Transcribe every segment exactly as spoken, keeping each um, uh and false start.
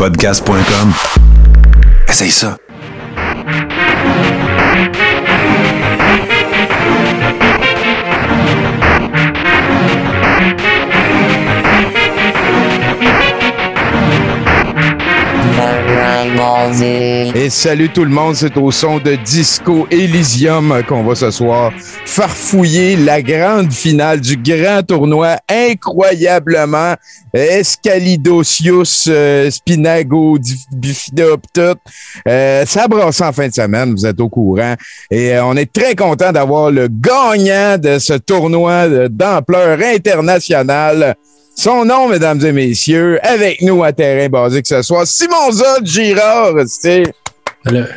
podcast point com. Essaye ça. Et salut tout le monde, c'est au son de Disco Elysium qu'on va ce soir farfouiller la grande finale du grand tournoi incroyablement Escalidocious euh, Spinago Bifidoptot. Euh, ça brasse en fin de semaine, vous êtes au courant. Et euh, on est très content d'avoir le gagnant de ce tournoi d'ampleur internationale. Son nom, mesdames et messieurs, avec nous à Terrain Basique ce soir, Simon Zod Girard, c'est... Le...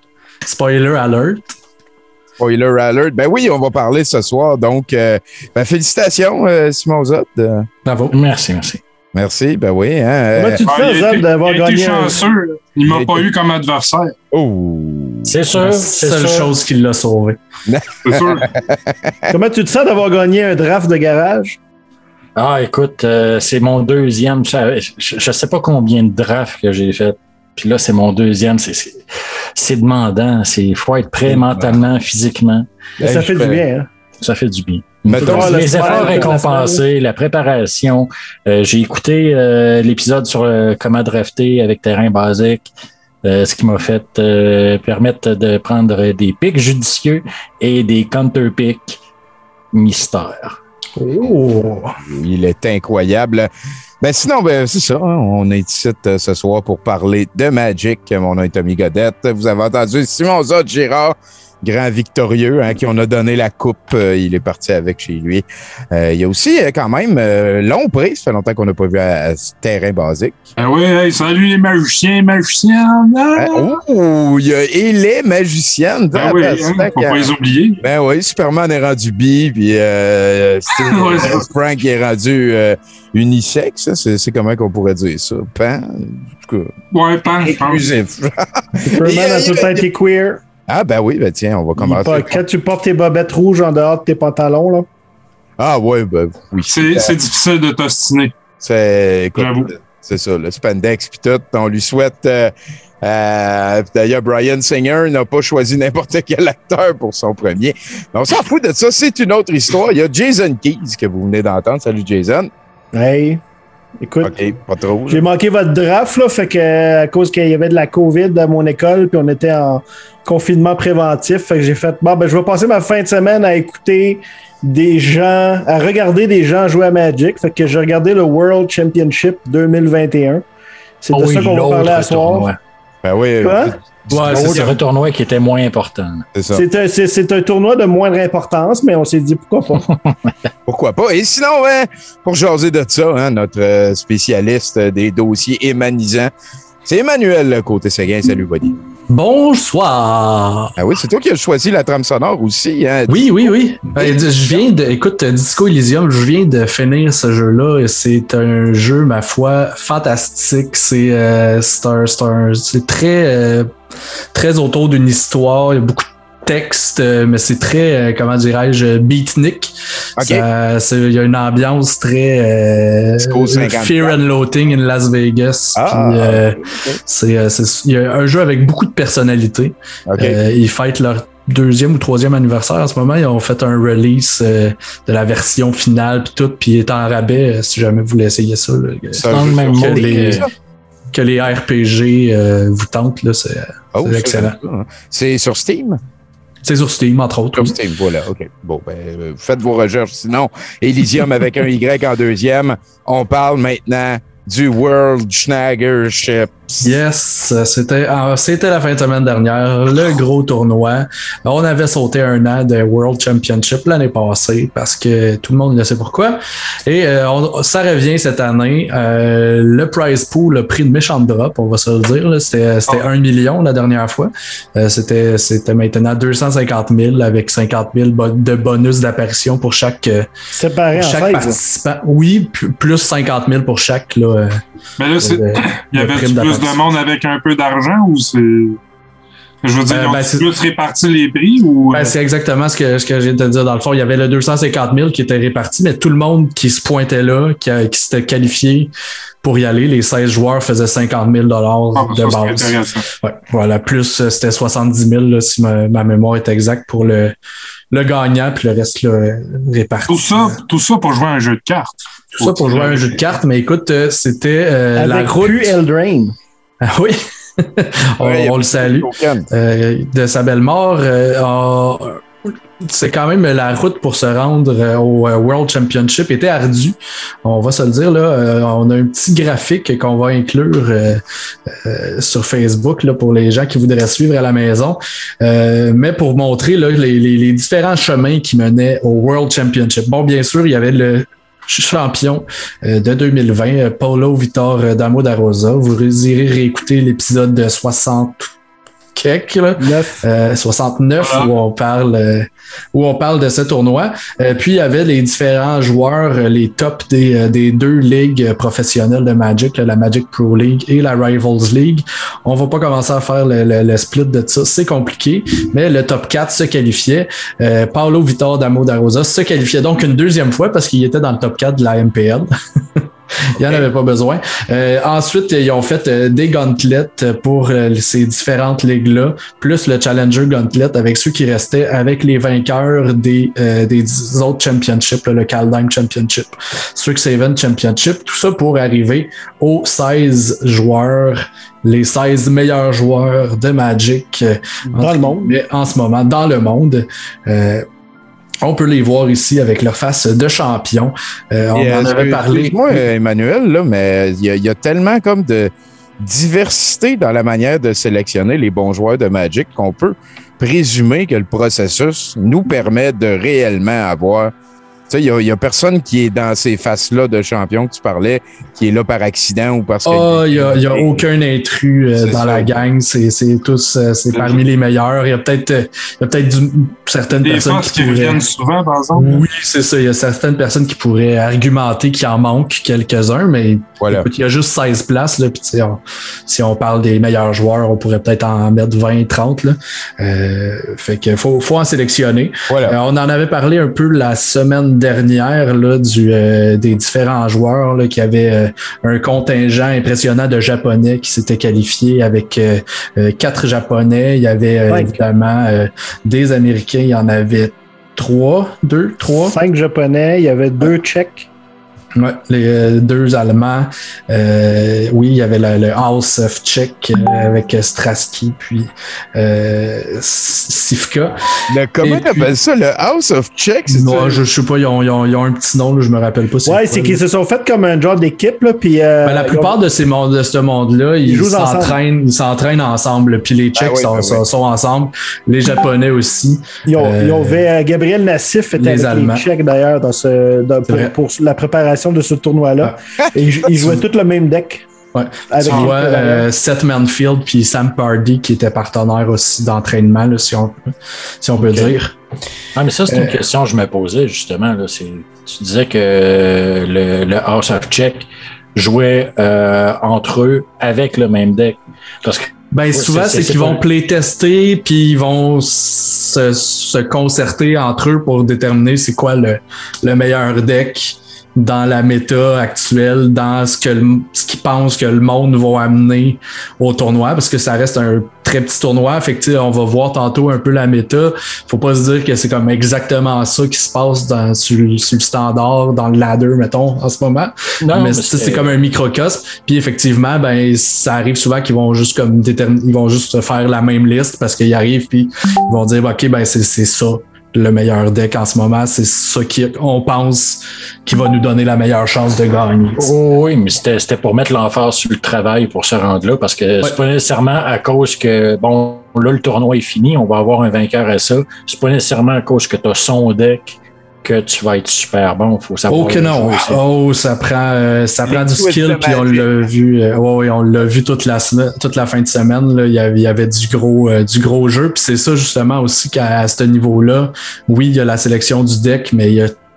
Spoiler alert. Spoiler alert. Ben oui, on va parler ce soir. Donc, euh, ben félicitations, euh, Simon Zod. Bravo. Merci, merci. Merci, ben oui. Hein, Comment tu te ah, fais, Zod, d'avoir gagné? Il a été chanceux. Il m'a pas eu comme adversaire. Oh! C'est sûr, c'est la seule chose qui l'a sauvé. C'est sûr. Comment tu te sens d'avoir gagné un draft de garage? Ah, écoute, euh, c'est mon deuxième. Je, je, je sais pas combien de drafts que j'ai fait. Puis là, c'est mon deuxième. C'est, c'est, c'est demandant. Il faut être prêt mentalement, physiquement. Mais ça fait du bien, hein? Ça fait du bien. Mettons, les efforts récompensés, la préparation. Euh, j'ai écouté euh, l'épisode sur euh, comment drafter avec Terrain Basique. Euh, ce qui m'a fait euh, permettre de prendre des picks judicieux et des counter picks mystères. Oh. Il est incroyable. Ben sinon, ben, c'est ça. Hein, on est ici euh, ce soir pour parler de Magic. Mon nom est Tommy Godette. Vous avez entendu Simon Zod Girard, grand victorieux, hein, qui on a donné la coupe. Euh, il est parti avec chez lui. Euh, il y a aussi euh, quand même euh, long prix. Ça fait longtemps qu'on n'a pas vu à, à ce Terrain Basique. Ah oui, hey, salut les magiciens, magiciens. Ah, oh, il y a et les magiciennes. Ben oui, hein, faut pas les oublier. Ben oui, Superman est rendu bi, puis euh, Steve, ouais, euh, Frank est rendu euh, unisexe. C'est, c'est comment qu'on pourrait dire ça? Pan? En tout cas, ouais, pan, je pense. inclusif. Superman a tout le temps été queer. Ah ben oui, ben tiens, on va commencer. Pas, quand tu portes tes bobettes rouges en dehors de tes pantalons, là. Ah ouais, ben oui. C'est, c'est difficile de t'ostiner. C'est, écoute, J'avoue. c'est ça, le spandex puis tout. On lui souhaite... Euh, euh, d'ailleurs, Bryan Singer n'a pas choisi n'importe quel acteur pour son premier. Mais on s'en fout de ça, c'est une autre histoire. Il y a Jason Keys que vous venez d'entendre. Salut Jason. Hey, écoute, OK, pas trop. j'ai manqué votre draft, là, fait que à cause qu'il y avait de la COVID à mon école, puis on était en confinement préventif, fait que j'ai fait, bon, ben, je vais passer ma fin de semaine à écouter des gens, à regarder des gens jouer à Magic, fait que j'ai regardé le World Championship deux mille vingt et un. C'est de Oh, ça qu'on va parler à soir. tournoi. Ben oui. Quoi? Ouais, c'est un tournoi qui était moins important. C'est ça. C'est un, c'est, c'est un tournoi de moindre importance, mais on s'est dit pourquoi pas. Pourquoi pas? Et sinon, hein, pour jaser de ça, hein, notre euh, spécialiste des dossiers émanisants, c'est Emmanuel Côté-Séguin. Salut, buddy. Bonsoir. Ah oui, c'est toi qui as choisi la trame sonore aussi. Hein? Oui, oui, oui. Ben, je viens de, écoute, Disco Elysium, je viens de finir ce jeu-là et c'est un jeu, ma foi, fantastique. C'est, euh, c'est, un, c'est, un, c'est très, euh, très autour d'une histoire. Il y a beaucoup de texte, mais c'est très, euh, comment dirais-je, beatnik. Okay. Ça, c'est, il y a une ambiance très euh, Fear and Loathing in Las Vegas. Ah, puis, euh, okay. c'est, c'est, il y a un jeu avec beaucoup de personnalité. Okay. Euh, ils fêtent leur deuxième ou troisième anniversaire en ce moment. Ils ont fait un release euh, de la version finale puis tout, puis il est en rabais si jamais vous voulez essayer ça. Là. Ça dans le même que mode les, que, que les R P G euh, vous tentent, là, c'est, oh, c'est excellent. C'est, c'est sur Steam? C'est sur Steam, entre autres. Sur Steam, voilà. OK. Bon, ben, euh, faites vos recherches. Sinon, Elysium avec un Y en deuxième. On parle maintenant du World Schnaggership. Yes, c'était, c'était la fin de semaine dernière, le gros tournoi. On avait sauté un an de World Championship l'année passée parce que tout le monde le sait pourquoi. Et euh, on, ça revient cette année. Euh, le prize pool a pris de méchante drop, on va se le dire. Là. C'était, c'était un million la dernière fois. Euh, c'était, c'était maintenant deux cent cinquante mille avec cinquante mille de bonus d'apparition pour chaque, Séparé pour chaque en participant. Oui, plus cinquante mille pour chaque. Là, mais là, c'est... Le, il y avait plus de monde avec un peu d'argent ou c'est... Je veux dire, Euh, ils ont ben, c'est- plus réparti les prix ou. Ben, c'est exactement ce que, ce que j'ai de te dire. Dans le fond, il y avait le deux cent cinquante mille qui était réparti, mais tout le monde qui se pointait là, qui, a- qui s'était qualifié pour y aller, les seize joueurs faisaient cinquante mille dollars Ah, de ça, c'est base. intéressant. Ouais, voilà, plus euh, c'était soixante-dix mille là, si ma, ma mémoire est exacte pour le, le gagnant, puis le reste là, réparti. Tout ça, tout ça pour jouer à un jeu de cartes. Tout ça pour jouer à un jeu de cartes, mais écoute, euh, c'était euh, la Avec route. plus Eldraine. Ah oui, on, Ouais, il y a on le plus salue. de tokens. Euh, de sa belle mort. euh, en- c'est quand même la route pour se rendre euh, au euh, World Championship était ardue. On va se le dire là. Euh, on a un petit graphique qu'on va inclure euh, euh, sur Facebook là, pour les gens qui voudraient suivre à la maison. Euh, mais pour montrer là, les, les, les différents chemins qui menaient au World Championship. Bon, bien sûr, il y avait le champion euh, de deux mille vingt, euh, Paulo Vitor euh, Damo da Rosa. Vous irez réécouter l'épisode de soixante quelques, là. Neuf. Euh, soixante-neuf Voilà. où on parle euh, où on parle de ce tournoi. Euh, puis il y avait les différents joueurs, euh, les tops des, euh, des deux ligues professionnelles de Magic, là, la Magic Pro League et la Rivals League. On va pas commencer à faire le, le, le split de ça, c'est compliqué, mais le top quatre se qualifiait. Euh, Paulo Vitor Damo da Rosa se qualifiait donc une deuxième fois parce qu'il était dans le top quatre de la M P L. Il n'y en avait pas besoin. Euh, ensuite, ils ont fait euh, des gauntlets pour euh, ces différentes ligues-là, plus le Challenger Gauntlet avec ceux qui restaient avec les vainqueurs des, euh, des dix autres championships, là, le Kaldheim Championship, Strixhaven Championship, tout ça pour arriver aux seize joueurs, les seize meilleurs joueurs de Magic euh, Dans le monde. mais en ce moment, dans le monde. Euh, On peut les voir ici avec leur face de champion. Euh, on Et, en euh, avait parlé. Moi, Emmanuel, là, mais il y, a- il y a tellement comme de diversité dans la manière de sélectionner les bons joueurs de Magic qu'on peut présumer que le processus nous permet de réellement avoir. Tu sais, il n'y a, a personne qui est dans ces faces-là de champion que tu parlais, qui est là par accident ou parce que. Ah, il n'y a, y a aucun intrus euh, C'est dans ça. la gang. C'est c'est tous euh, c'est parmi les meilleurs. Il y a peut-être euh, il y a peut-être du- certaines Des personnes postes qui qui pourraient. reviennent souvent, par exemple. Oui, c'est ça. Il y a certaines personnes qui pourraient argumenter qu'il en manque quelques-uns, mais Voilà. écoute, il y a juste seize places. Là, puis, tu sais, on- si on parle des meilleurs joueurs, on pourrait peut-être en mettre vingt, trente. Là. Euh, fait qu'il faut, faut en sélectionner. Voilà. Euh, on en avait parlé un peu la semaine dernière là, du, euh, des différents joueurs là, qui avaient euh, un contingent impressionnant de Japonais qui s'étaient qualifiés avec euh, euh, quatre Japonais. Il y avait euh, Cinq. évidemment euh, des Américains. Il y en avait trois, deux, trois. Cinq Japonais, il y avait deux Tchèques. Ouais, les euh, deux Allemands. Euh, oui, il y avait le, le House of Czech euh, avec Straski puis euh, Sivka. Le, comment Et tu appelles ça? Le House of Czech? c'est Moi, ça? je, je sais pas, ils ont, ils ont, ils ont un petit nom, là, je me rappelle pas. Ouais, quoi, c'est là. qu'ils se sont fait comme un genre d'équipe, là, puis... euh, Ben, la ils plupart ont- de ces mondes, de ce monde-là, ils jouent s'entraînent, ils s'entraînent ensemble. Puis les Tchèques Ah oui, sont, ben oui. sont, sont ensemble, les Japonais aussi. Ils ont, Euh, ils ont fait, euh, Gabriel Nassif était les avec Allemands. les Tchèques d'ailleurs dans ce, dans- C'est vrai. pour, pour la préparation de ce tournoi-là. Et ils, ils jouaient tous le même deck. Ouais. Avec Tu les vois préparants. euh, Seth Manfield puis Sam Pardy qui étaient partenaires aussi d'entraînement, là, si on, si on peut Ok. dire. Ah, mais ça, c'est Euh, une question que je me posais, justement. Là. C'est- Tu disais que le, le House of Czech jouait euh, entre eux avec le même deck. Parce que Ben, Ouais, souvent, c'est- c'est c'est- qu'ils c'est vont pas- playtester puis ils vont se, se concerter entre eux pour déterminer c'est quoi le, le meilleur deck dans la méta actuelle, dans ce que le- ce qu'ils pensent que le monde va amener au tournoi, parce que ça reste un très petit tournoi. Fait que, tu sais, on va voir tantôt un peu la méta. Faut pas se dire que c'est comme exactement ça qui se passe dans, sur, le- sur le standard, dans le ladder, mettons, en ce moment. non, mais mais c'est c'était- c'est comme un microcosme. Puis effectivement, ben ça arrive souvent qu'ils vont juste comme déterminer, ils vont juste faire la même liste parce qu'ils arrivent puis ils vont dire ok ben c'est c'est ça le meilleur deck en ce moment, c'est ça qu'on pense qui va nous donner la meilleure chance de gagner. Oh, oui, mais c'était c'était pour mettre l'emphase sur le travail pour se rendre là, parce que c'est pas nécessairement à cause que, bon, là, le tournoi est fini, on va avoir un vainqueur à ça. C'est pas nécessairement à cause que tu as son deck que tu vas être super bon. Faut savoir. Oh que non, jouer, c'est- oh ça prend euh, ça prend du Liquid skill puis on Magic. l'a vu, euh, ouais, ouais, on l'a vu toute la semaine- toute la fin de semaine là, il y avait, il y avait du gros euh, du gros jeu puis c'est ça justement aussi qu'à à ce niveau-là, oui il y a la sélection du deck mais il y a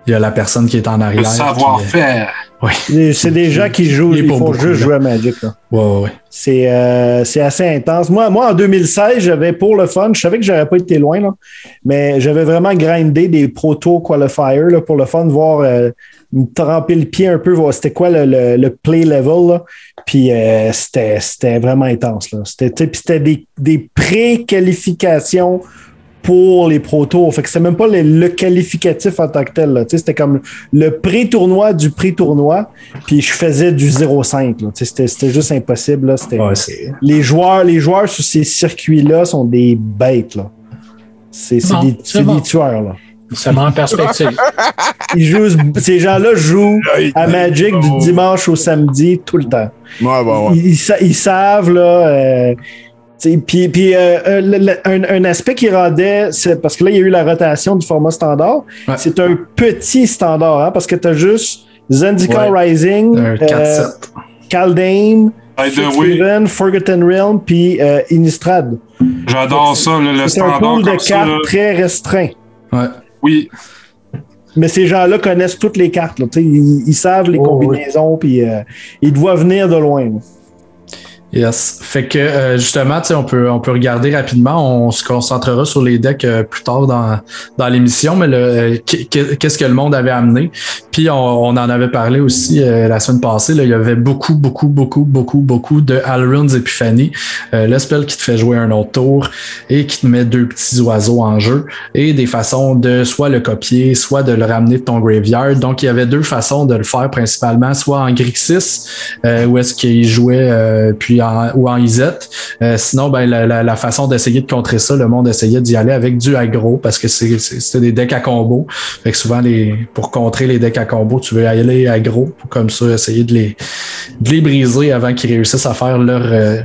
il y a la personne qui est en arrière. Le savoir-faire. Qui, euh, oui. C'est des gens qui jouent, ils font juste là. jouer à Magic. Là. Ouais, ouais, ouais. C'est, euh, c'est assez intense. Moi, moi, en deux mille seize, j'avais pour le fun, je savais que j'aurais pas été loin, là, mais j'avais vraiment grindé des Pro Tour Qualifiers là, pour le fun, voir euh, me tremper le pied un peu, voir c'était quoi le, le, le play level. Là. Puis euh, c'était, c'était vraiment intense. Là. C'était, puis c'était des, des pré-qualifications pour les Pro Tours. Fait que c'est même pas le, le qualificatif en tant que tel. Là. C'était comme le pré-tournoi du pré-tournoi, puis je faisais du zéro cinq. Là. C'était, c'était juste impossible. Là. C'était, ouais, c'est... Les, joueurs, les joueurs sur ces circuits-là sont des bêtes. Là. C'est, c'est, bon, des, c'est, c'est bon. des tueurs. Là. Ça met en perspective. Ils jouent, ces gens-là jouent à Magic du dimanche au samedi tout le temps. Ouais, bon, ouais. Ils, ils, ils savent, là... Euh, Puis, puis euh, le, un, un aspect qui rendait, c'est parce que là, il y a eu la rotation du format standard. Ouais. C'est un petit standard, hein, parce que tu as juste Zendikar ouais. Rising, euh, Kaldheim, Steven, Forgotten Realm, puis euh, Innistrad. J'adore ça, le, le c'est standard. C'est un pool de cartes ça, très restreint. Ouais. Oui. Mais ces gens-là connaissent toutes les cartes. Là, ils, ils savent les oh, combinaisons, oui. Puis euh, ils doivent venir de loin. Là. Yes. Fait que euh, justement, on peut, on peut regarder rapidement. On se concentrera sur les decks euh, plus tard dans, dans l'émission, mais le, euh, qu'est-ce que le monde avait amené. Puis on, on en avait parlé aussi euh, la semaine passée. Là, il y avait beaucoup, beaucoup, beaucoup, beaucoup, beaucoup de Alrund's Epiphany. Euh, le spell qui te fait jouer un autre tour et qui te met deux petits oiseaux en jeu et des façons de soit le copier, soit de le ramener de ton graveyard. Donc, il y avait deux façons de le faire principalement, soit en Grixis, euh, où est-ce qu'il jouait euh, puis En, ou en Izzet. Euh, sinon, ben, la, la, la façon d'essayer de contrer ça, le monde essayait d'y aller avec du aggro parce que c'est, c'est, c'était des decks à combo. Fait que souvent, les, pour contrer les decks à combo, tu veux y aller aggro pour comme ça essayer de les, de les briser avant qu'ils réussissent à faire leur, euh,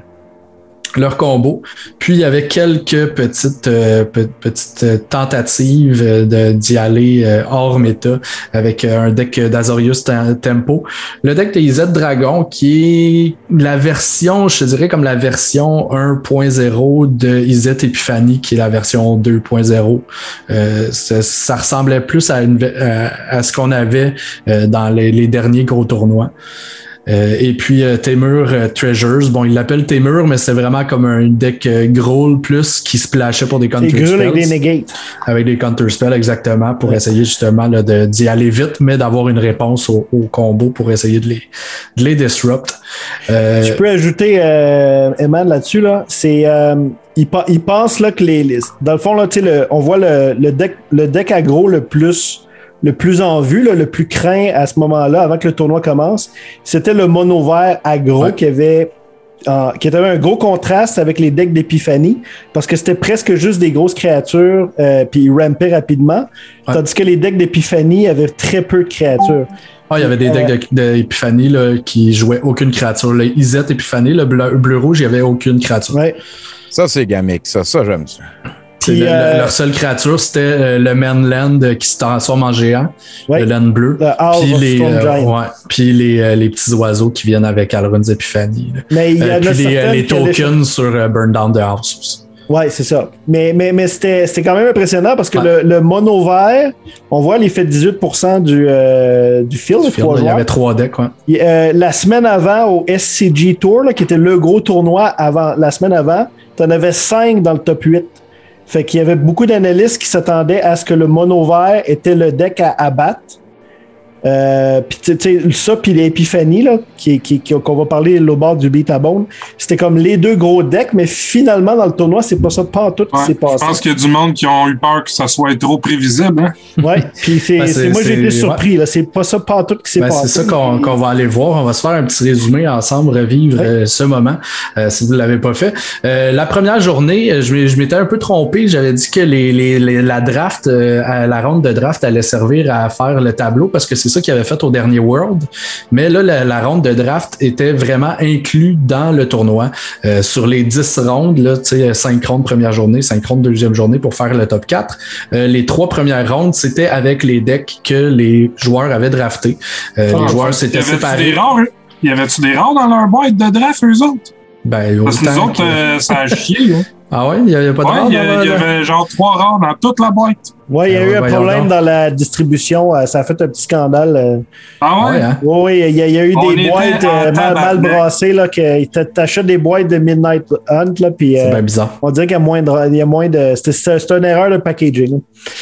leur combo. Puis il y avait quelques petites euh, pe- petites tentatives de, d'y aller euh, hors méta avec euh, un deck d'Azorius Tempo. Le deck de Izzet Dragon qui est la version, je te dirais comme la version un point zéro de Izzet Epiphany qui est la version deux point zéro. Euh, ça, ça ressemblait plus à, une, à, à ce qu'on avait euh, dans les, les derniers gros tournois. Euh, et puis euh, Temur euh, Treasures, bon, il l'appelle Temur, mais c'est vraiment comme un deck euh, Growl plus qui se splashait pour des counter spells. Avec des negates. Avec des counter spells, exactement, pour ouais. essayer justement là, de, d'y aller vite, mais d'avoir une réponse au, au combo pour essayer de les, de les disrupt. Euh, Je peux ajouter, euh, Eman, là-dessus, là, c'est... Euh, il, il pense là, que les, les... Dans le fond, là, le, on voit le, le, deck, le deck aggro le plus... le plus en vue, là, le plus craint à ce moment-là, avant que le tournoi commence, c'était le mono vert aggro ouais. qui avait euh, qui avait un gros contraste avec les decks d'Epiphany, parce que c'était presque juste des grosses créatures, euh, puis ils rampaient rapidement, ouais. tandis que les decks d'Epiphany avaient très peu de créatures. Ah, il y avait des decks euh, d'Epiphany là, qui jouaient aucune créature. Le Izzet Epiphany, le bleu, bleu-rouge, il n'y avait aucune créature. Ouais. Ça, c'est gamique, ça. Ça, j'aime ça. Puis, le, euh, leur seule créature, c'était euh, le Manland qui se transforme en géant, ouais. le land bleu. Puis les, euh, ouais, puis les, euh, les petits oiseaux qui viennent avec Alrund's Epiphany. Mais il y a euh, puis les, les tokens sur euh, Burn Down the House aussi. Oui, c'est ça. Mais, mais, mais c'était, c'était quand même impressionnant parce que ouais. le, le mono vert, on voit, il fait dix-huit pour cent du, euh, du field. Du field il y avait trois decks. Ouais. Et, euh, la semaine avant, au S C G Tour, là, qui était le gros tournoi avant, la semaine avant, tu en avais cinq dans le top huit. Fait qu'il y avait beaucoup d'analystes qui s'attendaient à ce que le mono vert était le deck à abattre. Euh, puis tu sais, ça, puis l'Epiphany, là, qui, qui, qui, qu'on va parler au bord du Beat à Bone, c'était comme les deux gros decks, mais finalement, dans le tournoi, c'est pas ça pas tout ouais, qui s'est passé. Je pense qu'il y a du monde qui ont eu peur que ça soit trop prévisible. Hein? Oui, puis c'est, ben, c'est, c'est, moi, j'ai été surpris. Ouais. Là, c'est pas ça pas tout qui s'est ben, passé. C'est ça qu'on, qu'on va aller voir. On va se faire un petit résumé ensemble, revivre ouais. euh, ce moment, euh, si vous ne l'avez pas fait. Euh, la première journée, je, je m'étais un peu trompé. J'avais dit que les, les, les, la draft, euh, la ronde de draft allait servir à faire le tableau parce que c'est ça qu'il avait fait au dernier World, mais là, la, la ronde de draft était vraiment inclue dans le tournoi. Euh, sur les dix rondes, là, tu sais, cinq rondes première journée, cinq rondes deuxième journée pour faire le top quatre. Euh, les trois premières rondes, c'était avec les decks que les joueurs avaient draftés. Euh, ah, les joueurs s'étaient séparés. Des rares, y avait-tu des rares dans leur boîte de draft, eux autres? Ben, Parce que nous autres, que... euh, ça a chié. Hein. Ah ouais? Il n'y avait pas de ouais, rares? Il y, y avait genre trois rares dans toute la boîte. Oui, il y a Euh, eu un voyons problème donc. dans la distribution. euh, Ça a fait un petit scandale. euh. Ah ouais? Ouais, hein? Oui, oui, il y a, il y a eu On des était boîtes en euh, mal, mal tabarnak. brassées. Là, que t'a- t'achètes des boîtes de Midnight Hunt. Là, puis, C'est euh, bien bizarre. on dirait qu'il y a moins de. Il y a moins de c'est, c'est, c'est une erreur de packaging.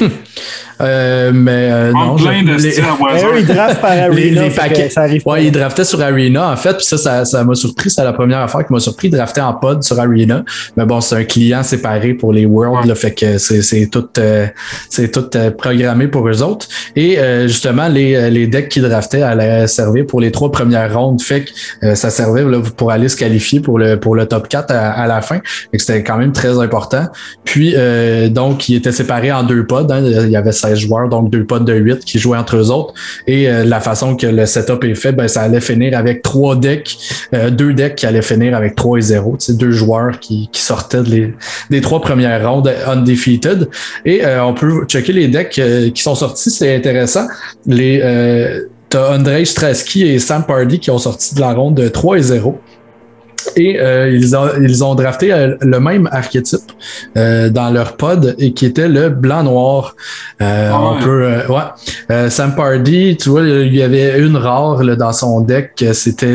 Euh, mais euh, En non, plein je- de les- style à Mais eux, voisin. ils draftent par Arena. les, les fait que paquets. ça arrive pas. Ouais, ils draftaient sur Arena, en fait, puis ça, ça, ça m'a surpris. C'est la première affaire qui m'a surpris. Ils draftaient en pod sur Arena. Mais bon, c'est un client séparé pour les Worlds, Ouais. là, fait que c'est, c'est tout, euh, c'est tout euh, programmé pour eux autres. Et euh, justement, les, les decks qu'ils draftaient allaient servir pour les trois premières rondes. Fait que euh, ça servait là, pour aller se qualifier pour le, pour le top quatre à, à la fin. Fait que c'était quand même très important. Puis, euh, donc, ils étaient séparés en deux pods. Hein. Il y avait seize joueurs, donc deux pods de huit qui jouaient entre eux autres. Et euh, la façon que le setup est fait, ben, ça allait finir avec trois decks, euh, deux decks qui allaient finir avec trois et zéro. Tu sais, deux joueurs qui, qui sortaient de les, des trois premières rondes undefeated. Et euh, on peut checker les decks euh, qui sont sortis, c'est intéressant. Les, euh, t'as Andrzej Straczki et Sam Pardy qui ont sorti de la ronde de trois et zéro. Et euh, ils, ont, ils ont drafté euh, le même archétype euh, dans leur pod et qui était le blanc-noir. Euh, Ah ouais. On peut, euh, ouais. Euh, Sam Pardy, tu vois, il y avait une rare là, dans son deck, c'était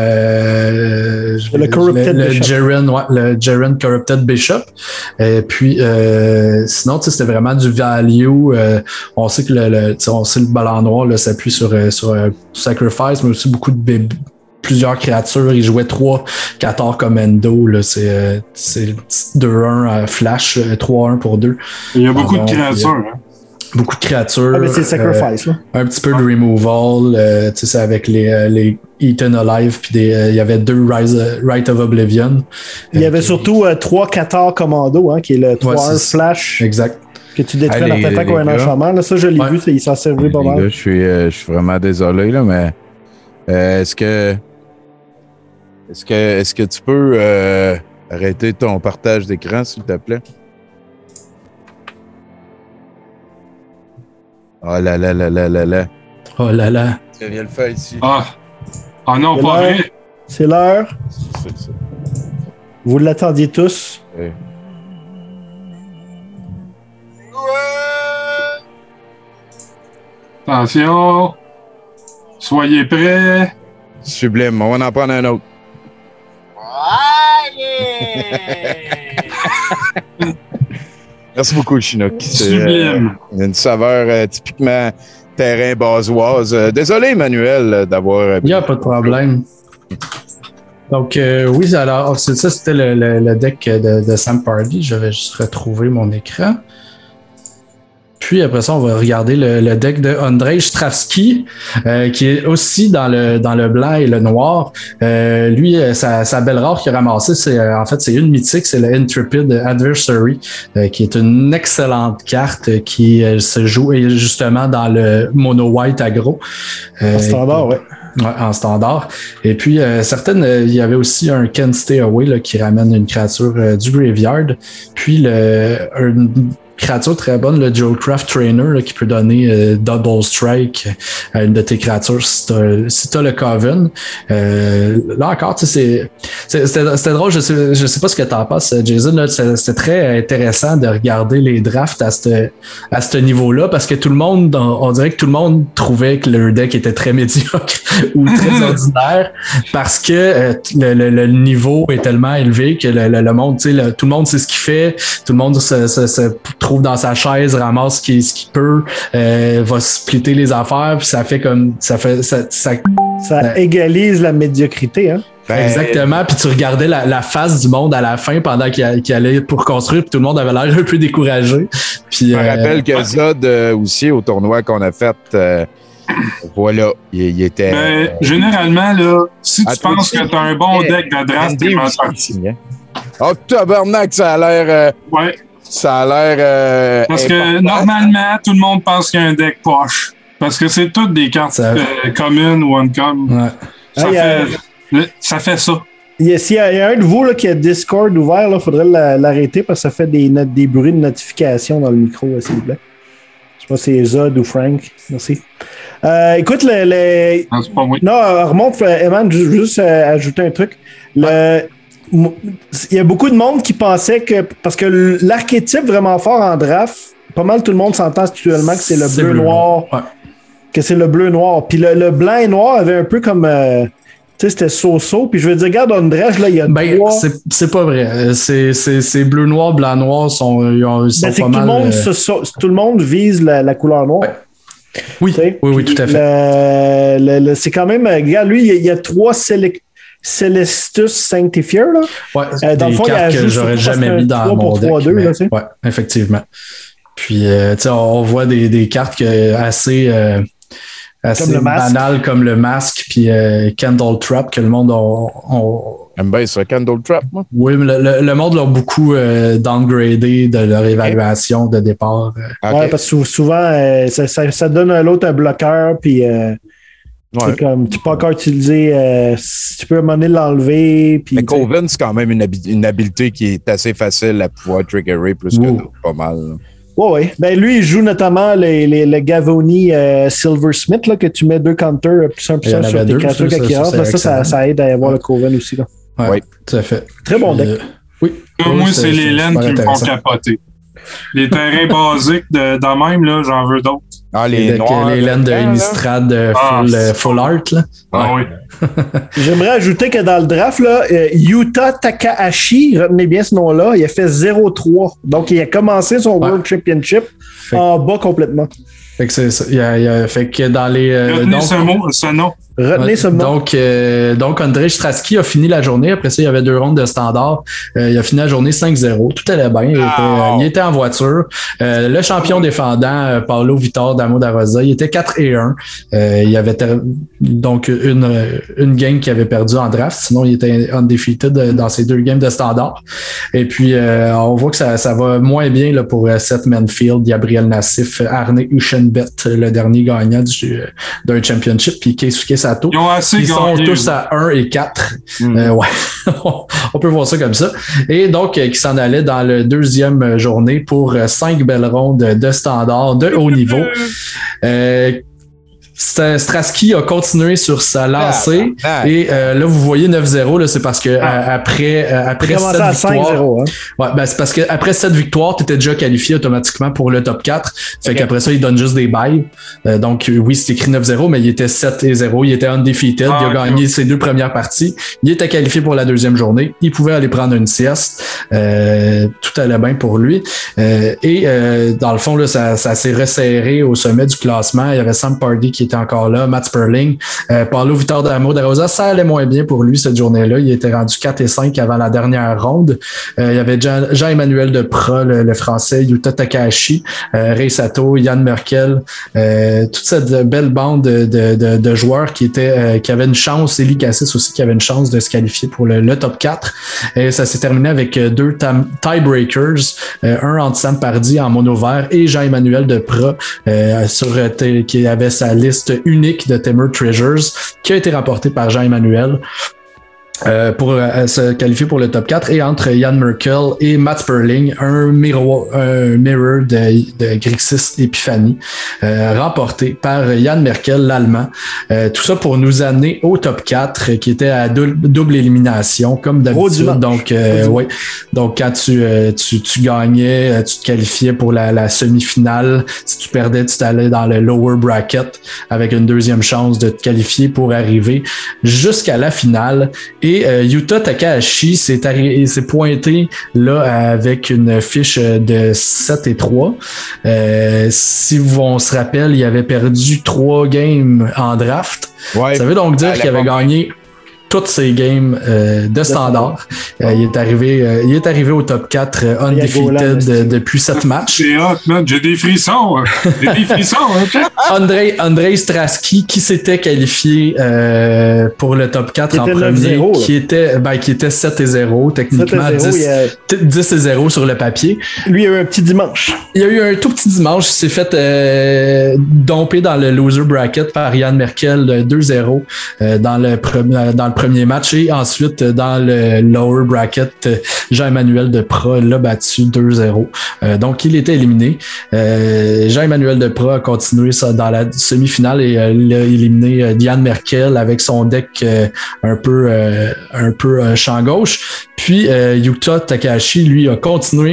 le, je- Le Corrupted le, le Bishop. Jaren, ouais, le Jaren Corrupted Bishop. Et puis, euh, sinon, tu sais, c'était vraiment du value. Euh, on sait que le, le, tu sais, on sait le blanc-noir là, s'appuie sur, euh, sur euh, Sacrifice, mais aussi beaucoup de bébés. Plusieurs créatures, il jouait trois Qatar Commando, là, c'est, euh, c'est deux un à flash, euh, trois un pour deux. Il y a beaucoup Pardon, de créatures. Hein. Beaucoup de créatures. Ah, mais c'est Sacrifice. euh, là. un petit peu de removal, euh, tu sais, c'est avec les, euh, les Eaten Alive, puis des, euh, il y avait deux Rise, euh, Rite of Oblivion. Il y Euh, avait qui- surtout euh, trois Qatar Commando, hein, qui est le trois un c'est- flash Exact. que tu détruis Ah, un les- artefact ou les un gars. enchantement. Là, ça, je l'ai Ouais. vu, il s'en servait pas Les mal. gars, je suis, euh, je suis vraiment désolé, là, mais euh, est-ce que est-ce que est-ce que tu peux euh, arrêter ton partage d'écran, s'il te plaît? Oh là là là là là là. Oh là là. Tu viens le faire ici. Ah. Ah non, C'est pas l'heure. vrai. C'est l'heure. C'est ça. Vous l'attendiez tous. Ouais. Attention. Soyez prêts. Sublime. On va en prendre un autre. Merci beaucoup, Chinook. C'est, euh, Sublime. une saveur euh, typiquement terrain basoise. Euh, désolé, Emmanuel, euh, d'avoir. euh, Il n'y a pas de problème. Donc, euh, oui, alors, c'est ça, c'était le, le, le deck de, de Sam Pardy. Je vais juste retrouver mon écran. Puis après ça, on va regarder le, le deck de Andrzej Straczki, euh, qui est aussi dans le, dans le blanc et le noir. Euh, lui, euh, sa, sa belle rare qu'il a ramassée, c'est, euh, en fait, c'est une mythique, c'est le Intrepid Adversary, euh, qui est une excellente carte euh, qui euh, se joue justement dans le mono white aggro. Euh, En standard, ouais. Ouais, en standard. Et puis, euh, certaines, euh, il y avait aussi un Can Stay Away là, qui ramène une créature euh, du graveyard. Puis, le, un, créature très bonne, le Geocraft Trainer, là, qui peut donner euh, Double Strike à une de tes créatures si t'as, si t'as le Coven. Euh, là encore, tu sais, c'est, c'était, c'était drôle, je sais, je sais pas ce que t'en penses, Jason, là, c'était, c'était très intéressant de regarder les drafts à ce à ce niveau-là, parce que tout le monde, on, on dirait que tout le monde trouvait que le deck était très médiocre ou très ordinaire, parce que euh, le, le, le niveau est tellement élevé que le, le, le monde, tu sais, le, tout le monde sait ce qu'il fait, tout le monde se, se, se trouve dans sa chaise, ramasse ce qu'il, ce qu'il peut, euh, va splitter les affaires, puis ça fait comme ça fait ça, ça, Ça Ouais. égalise la médiocrité, hein? Ben, exactement. Puis tu regardais la, la face du monde à la fin pendant qu'il, qu'il allait pour construire, puis tout le monde avait l'air un peu découragé. Puis Je me euh, rappelle que Zod euh, aussi, au tournoi qu'on a fait, euh, voilà, il, il était. Ben, généralement, là, si tu Ah, toi penses aussi? que tu as un bon Eh, deck de draft, t'es Andy mal aussi, parti. hein. Oh, tabarnak, ça a l'air. euh, Ouais. ça a l'air. euh, Parce que important. normalement, tout le monde pense qu'il y a un deck poche. Parce que c'est toutes des cartes Ça- euh, communes ou uncommon. ouais. Ça, Ah, il y a- fait, le- ça fait ça. Il y a, s'il y a, il y a un de vous là, qui a Discord ouvert, il faudrait la- l'arrêter parce que ça fait des, not- des bruits de notification dans le micro, euh, s'il vous plaît. Je sais pas si c'est Zod ou Frank. Merci. Euh, écoute, le, le- Non, c'est pas moi. non, euh, remonte, euh, Eman, ju- juste euh, ajouter un truc. Le... Il y a beaucoup de monde qui pensait que, parce que l'archétype vraiment fort en draft pas mal tout le monde s'entend actuellement que c'est le C'est bleu-noir. Ouais. Que c'est le bleu-noir. Puis le, le blanc et noir avait un peu comme... Euh, tu sais, c'était so-so. Puis je veux dire, regarde, André, là, il y a Ben, trois... c'est, c'est pas vrai. C'est, c'est, c'est bleu-noir, blanc-noir sont, ils ont, ils sont Ben, c'est pas que tout, mal... le monde euh, se, tout le monde vise la, la couleur noire. Ouais. Oui, T'sais? oui, oui, tout à fait. Le, le, le, c'est quand même... Regarde, lui, il y a, il y a trois Select, Celestus Sanctifier, là. Ouais, Euh, dans des le fond, il cartes a que juste j'aurais surtout jamais parce mis que dans trois mon pour deck. trois deux, mais- là, tu sais. ouais, effectivement. Puis, euh, tu sais, on voit des, des cartes que, assez, euh, assez Comme le masque. banales comme le masque puis euh, Candle Trap que le monde a... a- J'aime bien ça, Candle Trap, moi. oui, mais le, le, le monde l'a beaucoup euh, downgradé de leur évaluation de départ. euh. OK. Ouais, parce que sou- souvent, euh, ça, ça, ça donne à l'autre un bloqueur, puis euh, Ouais. c'est comme, tu peux encore utiliser, euh, si tu peux à un moment donné l'enlever, puis Mais tu sais, Coven, c'est quand même une, habi- une habileté qui est assez facile à pouvoir triggerer plus que Wow. d'autres, pas mal. là. ouais, ouais. Ben, lui, il joue notamment les, les, le Gavoni euh, Silversmith, là, que tu mets deux counters plus un plus Il y en un sur avait tes deux, créatures ça, ça, qui ça, rentrent. c'est Là, Ça, ça, excellent. ça aide à avoir le Coven aussi. Là. Ouais, Oui. tout à fait. Très bon Puis, deck. euh, oui. Moi, Oui, c'est les laines super qui me font intéressant. capoter. Les terrains basiques de, de même, là, j'en veux d'autres. Ah, les, Les, decks, noirs. les laines de blancs, là. Innistrad euh, Ah, full, euh, c'est- full art. Là. Ah oui. J'aimerais ajouter que dans le draft, là, euh, Yuta Takahashi, retenez bien ce nom-là, il a fait zéro trois. Donc, il a commencé son Ouais. World Championship Fait, en bas complètement. fait que c'est ça. Il y a, il y a- fait que dans les. euh, Retenez donc- ce mot, ce nom. Retenez Ouais, ce nom. Donc, euh, donc Andrei Stratsky a fini la journée. Après ça, il y avait deux rondes de standard. Euh, il a fini la journée cinq zéro. Tout allait bien. Il, était, euh, il était en voiture. Euh, le champion défendant, euh, Paulo Vitor Damo da Rosa, il était quatre et un. Euh, il y avait ter- donc une, une game qu'il avait perdu en draft. Sinon, il était undefeated dans ses deux games de standard. Et puis, euh, on voit que ça, ça va moins bien là, pour euh, Seth Manfield, Gabriel Nassif, Arne Ushenbet, le dernier gagnant du, d'un championship, puis Keisuke Sato. Ils ont assez Ils sont gagné. tous à un et quatre. Mm. Euh, ouais, on peut voir ça comme ça. Et donc, euh, qui s'en allait dans le deuxième journée pour euh, cinq belles rondes de standard de haut niveau. Euh, St- Stratsky a continué sur sa lancée. Ah, ah, Et euh, là, vous voyez neuf zéro, là, c'est parce que euh, après, euh, Il après a commencé sept à cinq victoires, zéro. Hein. ouais, ben, c'est parce que après cette victoire, tu étais déjà qualifié automatiquement pour le top quatre. Fait Ok. qu'après ça, il donne juste des bails. Euh, donc, euh, oui, c'est écrit neuf zéro, mais il était sept et zéro. Il était undefeated. Ah, il a ok. gagné ses deux premières parties. Il était qualifié pour la deuxième journée. Il pouvait aller prendre une sieste. Euh, tout allait bien pour lui. Euh, et euh, dans le fond, là, ça, ça s'est resserré au sommet du classement. Il y avait Sam Pardy qui était encore là, Matt Sperling, euh, Paulo Vitor Damo da Rosa. Ça allait moins bien pour lui cette journée-là. Il était rendu quatre et cinq avant la dernière ronde. Euh, il y avait Jean- Jean-Emmanuel Depras, le, le français, Yuta Takahashi, euh, Rei Sato, Yann Merkel, euh, toute cette belle bande de, de, de, de joueurs qui étaient euh, qui avaient une chance, Eli Cassis aussi qui avait une chance de se qualifier pour le, le top quatre. Et ça s'est terminé avec euh, deux tam- tiebreakers, euh, un entre Sam Pardy en mono vert et Jean-Emmanuel Depras euh, sur, euh, t- qui avait sa liste unique de Tamer Treasures qui a été remportée par Jean-Emmanuel. Euh, pour euh, se qualifier pour le top quatre et entre Yann Merkel et Matt Sperling, un miroir, un mirror de, de Grixis Epiphany, euh, remporté par Yann Merkel, l'Allemand. Euh, tout ça pour nous amener au top quatre, qui était à dou- double élimination, comme Gros d'habitude. dimanche. Donc, euh, Gros ouais. Donc, quand tu, euh, tu, tu gagnais, euh, tu te qualifiais pour la, la semi-finale. Si tu perdais, tu t'allais dans le lower bracket avec une deuxième chance de te qualifier pour arriver jusqu'à la finale. Et euh, Yuta Takahashi s'est, arri- s'est pointé là avec une fiche de sept et trois. Euh, si on se rappelle, il avait perdu trois games en draft. Ouais. Ça veut donc dire À qu'il avait l'époque. gagné toutes ses games euh, de standard. Euh, il, est arrivé, euh, il est arrivé au top quatre euh, Il y a Golan, undefeated aussi. euh, depuis sept matchs. C'est hot, man. J'ai des frissons. hein. J'ai des frissons. Hein. Andrei, Andrei Stratsky qui s'était qualifié euh, pour le top quatre Qui en était neuf premier, zéro, là. qui était, ben, qui était sept et zéro, techniquement sept à zéro, dix, il a- dix et zéro sur le papier. Lui, il a eu un petit dimanche. Il y a eu un tout petit dimanche, il s'est fait euh, domper dans le loser bracket par Yann Merkel euh, deux zéro euh, dans, le pre- dans le premier match et ensuite euh, dans le lower bracket, euh, Jean-Emmanuel Depras l'a battu deux zéro. Euh, donc il était éliminé. Euh, Jean-Emmanuel Depras a continué ça dans la demi-finale et euh, il a éliminé euh, Yann Merkel avec son deck euh, un peu, euh, un peu euh, champ gauche. Puis euh, Yuta Takahashi, lui, a continué ce qu'il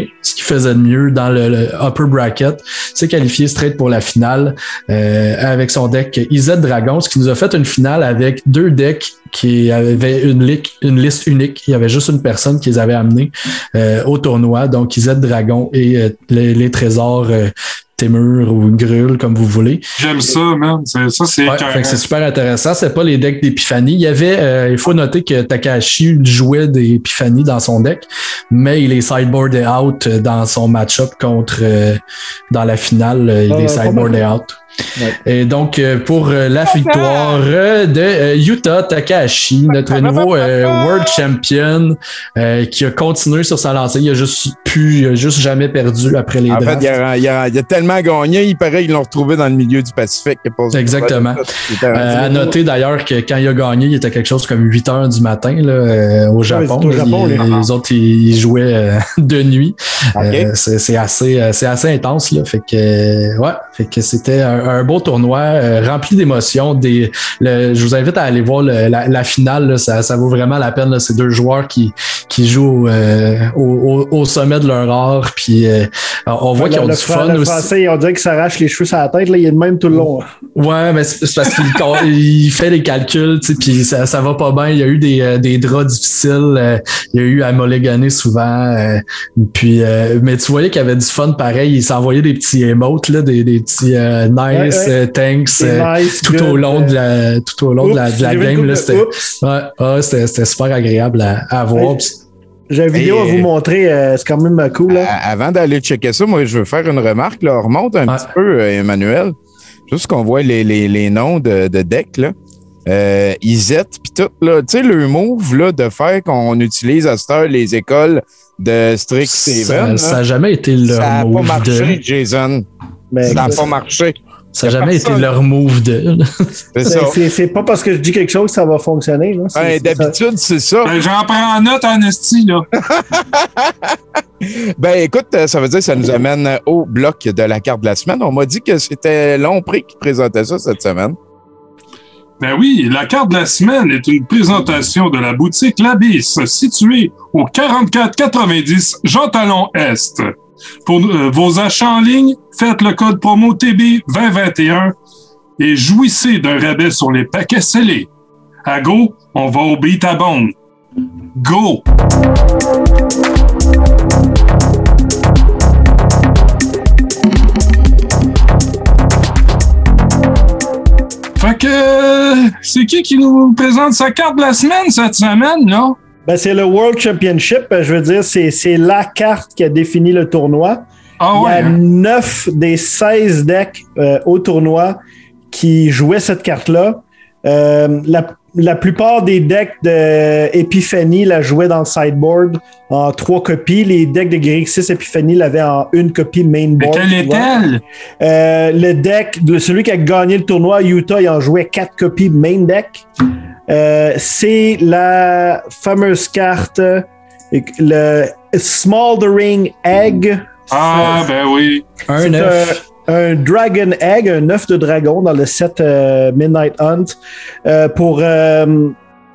qu'il faisait de mieux dans le, le upper bracket, s'est qualifié straight pour la finale euh, avec son deck Izzet Dragon, ce qui nous a fait une finale avec deux decks qui avaient une, li- une liste unique. Il y avait juste une personne qui les avait amenés euh, au tournoi, donc Izzet Dragon et euh, les, les trésors euh, Témur ou Grul, comme vous voulez. J'aime ça, man. C'est, ça, c'est ouais, fait que c'est super intéressant. C'est pas les decks d'Épiphanie. Il y avait, euh, il faut noter que Takahashi jouait des Épiphanie dans son deck, mais il est sideboardé out dans son match-up contre, euh, dans la finale, euh, il est sideboardé out. Ouais. Et donc, euh, pour euh, la victoire euh, de euh, Yuta Takahashi, notre nouveau euh, World Champion, euh, qui a continué sur sa lancée. Il a juste pu, il a juste jamais perdu après les en drafts. fait, il a, il, a, il a tellement gagné, il paraît qu'ils l'ont retrouvé dans le milieu du Pacifique. Exactement. Euh, à noter d'ailleurs que quand il a gagné, il était quelque chose comme huit heures du matin là, euh, au Japon. Ouais, au Japon il, les, les autres, ils, ils jouaient euh, de nuit. Okay. Euh, c'est, c'est, assez, c'est assez intense. Là. Fait que, euh, ouais, fait que c'était un, un beau tournoi euh, rempli d'émotions. Des, le, je vous invite à aller voir le, la, la finale. Là, ça, ça vaut vraiment la peine. Là. C'est deux joueurs qui, qui jouent euh, au, au, au sommet de leur art. Puis euh, on voit ouais, qu'ils ont le, du fun le aussi. Français, on dirait qu'il s'arrache les cheveux sur la tête. Là, il est de même tout le long. Ouais, mais c'est, c'est parce qu'il il fait les calculs, puis ça, ça va pas bien. Il y a eu des, euh, des draps difficiles. Euh, il y a eu à mulliganer souvent. Euh, puis, euh, mais tu voyais qu'il y avait du fun pareil. Il s'envoyait des petits emotes, là, des, des petits euh, nice, ouais, ouais. Euh, thanks euh, nice, tout, good, au long de la, tout au long oups, de la, de la game. Là, c'était, ouais, ouais, c'était, c'était super agréable à, à voir. Ouais. J'ai une vidéo et, à vous montrer, euh, c'est quand même cool. Là. Avant d'aller checker ça, moi, je veux faire une remarque. Là. On remonte un ouais. petit peu, euh, Emmanuel. Juste qu'on voit les, les, les noms de, de decks, là. Euh, Izzet, puis tout, là. Tu sais, le move, là, de faire qu'on utilise à cette heure les écoles de Strixhaven. Ça n'a jamais été leur ça move. Ça n'a pas marché, de... Jason. Mais ça n'a pas marché. Ça n'a jamais été leur move de. C'est, c'est, c'est, c'est pas parce que je dis quelque chose que ça va fonctionner. Là. C'est, ben, c'est d'habitude, ça. c'est ça. Ben, j'en prends en note en esti, là. Ben, écoute, ça veut dire que ça nous amène au bloc de la carte de la semaine. On m'a dit que c'était Lompré qui présentait ça cette semaine. Ben oui, la carte de la semaine est une présentation de la boutique L'Abysse, située au quarante-quatre quatre-vingt-dix Jean Talon Est. Pour euh, vos achats en ligne, faites le code promo T B vingt vingt et un et jouissez d'un rabais sur les paquets scellés. À go, on va au beat à bombe. Go! Fait que, c'est qui qui nous présente sa carte de la semaine cette semaine, là? Ben, c'est le World Championship. Je veux dire, c'est, c'est la carte qui a défini le tournoi. Ah ouais, il y a hein? neuf des seize decks euh, au tournoi qui jouaient cette carte-là. Euh, la, la plupart des decks d'Epiphany la jouaient dans le sideboard en trois copies. Les decks de Grixis Epiphany l'avaient en une copie mainboard. Mais quelle est-elle? Euh, le deck, de celui qui a gagné le tournoi, Utah, il en jouait quatre copies main deck. Euh, c'est la fameuse carte, le Smoldering Egg. Ah, ben oui. Un œuf. Un, un Dragon Egg, un œuf de dragon dans le set euh, Midnight Hunt. Euh, pour. Euh,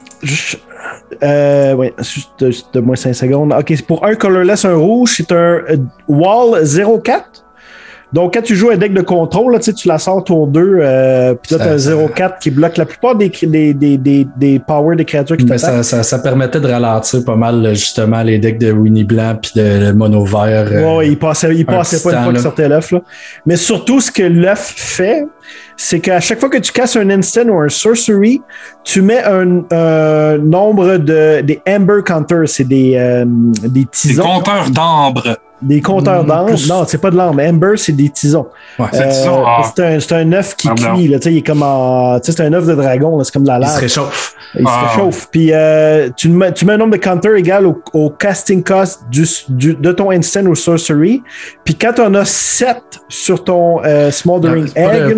euh, ouais, juste, juste de moins cinq secondes. Ok, c'est pour un colorless, un rouge. C'est un uh, Wall zéro quatre. Donc, quand tu joues un deck de contrôle, là, tu la sors tour deux, euh, puis là, tu as un zéro quatre qui bloque la plupart des, des, des, des, des powers des créatures qui t'attaquent. Ça, ça, ça permettait de ralentir pas mal, justement, les decks de Winnie Blanc puis de Mono Vert. Ouais, euh, il passait, il passait pas une fois qu'il sortait l'œuf. Là. Mais surtout, ce que l'œuf fait, c'est qu'à chaque fois que tu casses un instant ou un sorcery, tu mets un, un nombre de des Amber Counters, c'est des, euh, des tisons. Des compteurs d'ambre. Des compteurs mmh, d'ambre. Plus... Non, c'est pas de l'ambre. Amber, c'est des tisons. Ouais, c'est, euh, tisons. Ah. c'est, un, c'est un œuf qui ah, cuit. Là, il est comme en, c'est un œuf de dragon. Là, c'est comme de la lave. Il se réchauffe. Il ah. se réchauffe. Puis euh, tu, mets, tu mets un nombre de counters égal au, au casting cost du, du, de ton instant ou sorcery. Puis quand on a sept sur ton euh, Smoldering non, Egg. Pas le, pas le casting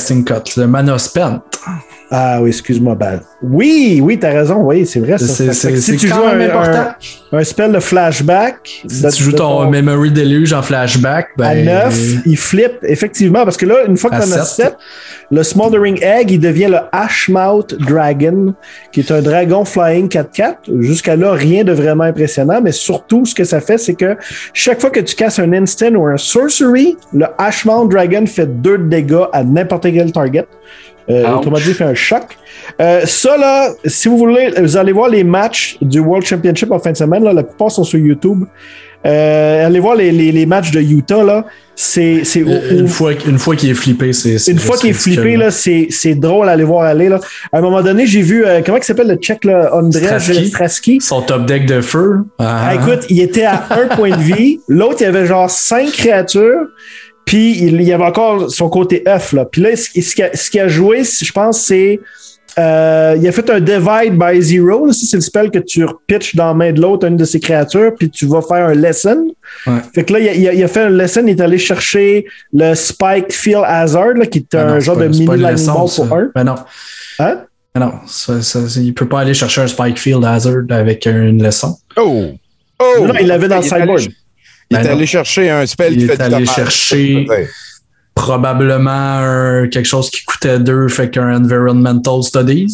casting cut, le Mana Spent. Ah oui, excuse-moi. Ben, oui, oui, t'as raison. Oui, c'est vrai. Ça, C'est, ça, c'est, si c'est tu joues quand même un, important. un, un spell de flashback, Si de, tu joues de ton, ton Memory Deluge en flashback, ben, à neuf, il flippe, effectivement, parce que là, une fois que À tu en as sept. sept, le Smoldering Egg, il devient le Ashmouth Dragon, qui est un dragon flying quatre quatre. Jusqu'à là, rien de vraiment impressionnant, mais surtout, ce que ça fait, c'est que chaque fois que tu casses un instant ou un sorcery, le Ashmouth Dragon fait deux de dégâts à n'importe quel target. Euh, autrement dit, il fait un choc. Euh, ça, là, si vous voulez, vous allez voir les matchs du World Championship en fin de semaine. Là, la plupart sont sur YouTube. Euh, allez voir les, les, les matchs de Utah. Là. C'est, c'est une, où, où, fois, une fois qu'il est flippé, c'est. c'est une fois qu'il est flippé, là, c'est, c'est drôle à aller voir aller. Là. À un moment donné, j'ai vu, euh, comment il s'appelle le Tchèque, là, Andrzej Stratsky. Stratsky. Son top deck de feu. Ah, Ah, écoute, il était à un point de vie. L'autre, il y avait genre cinq créatures. Puis il y avait encore son côté œuf. Là. Puis là, ce qu'il a, ce qu'il a joué, je pense, c'est. Euh, il a fait un divide by zero. Là. Ça, c'est le spell que tu repitches dans la main de l'autre, une de ses créatures, puis tu vas faire un lesson. Ouais. Fait que là, il a, il a fait un lesson, il est allé chercher le Spike Field Hazard, là, qui est ben un non, genre pas, de mini lightning leçon, ball ça. pour un. Ben non. Hein? Ben non, ça, ça, il ne peut pas aller chercher un Spike Field Hazard avec une leçon. Oh! Oh! Non, il l'avait dans le Il est allé- sideboard. Il est Ben allé non. chercher un spell Il qui est fait du allé dommage. chercher- Probablement un- quelque chose qui coûtait deux, fait qu'un Environmental Studies.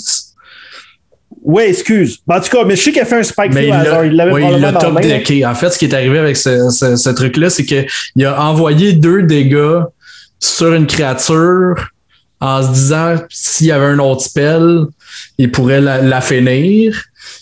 Oui, excuse. Ben, en tout cas, mais je sais qu'il a fait un Spike Mais il Field Hazard. l'a, Il l'avait oui, il probablement l'a dans la top main. decké. En fait, ce qui est arrivé avec ce, ce, ce truc-là, c'est qu'il a envoyé deux dégâts sur une créature en se disant s'il y avait un autre spell, il pourrait la, la finir.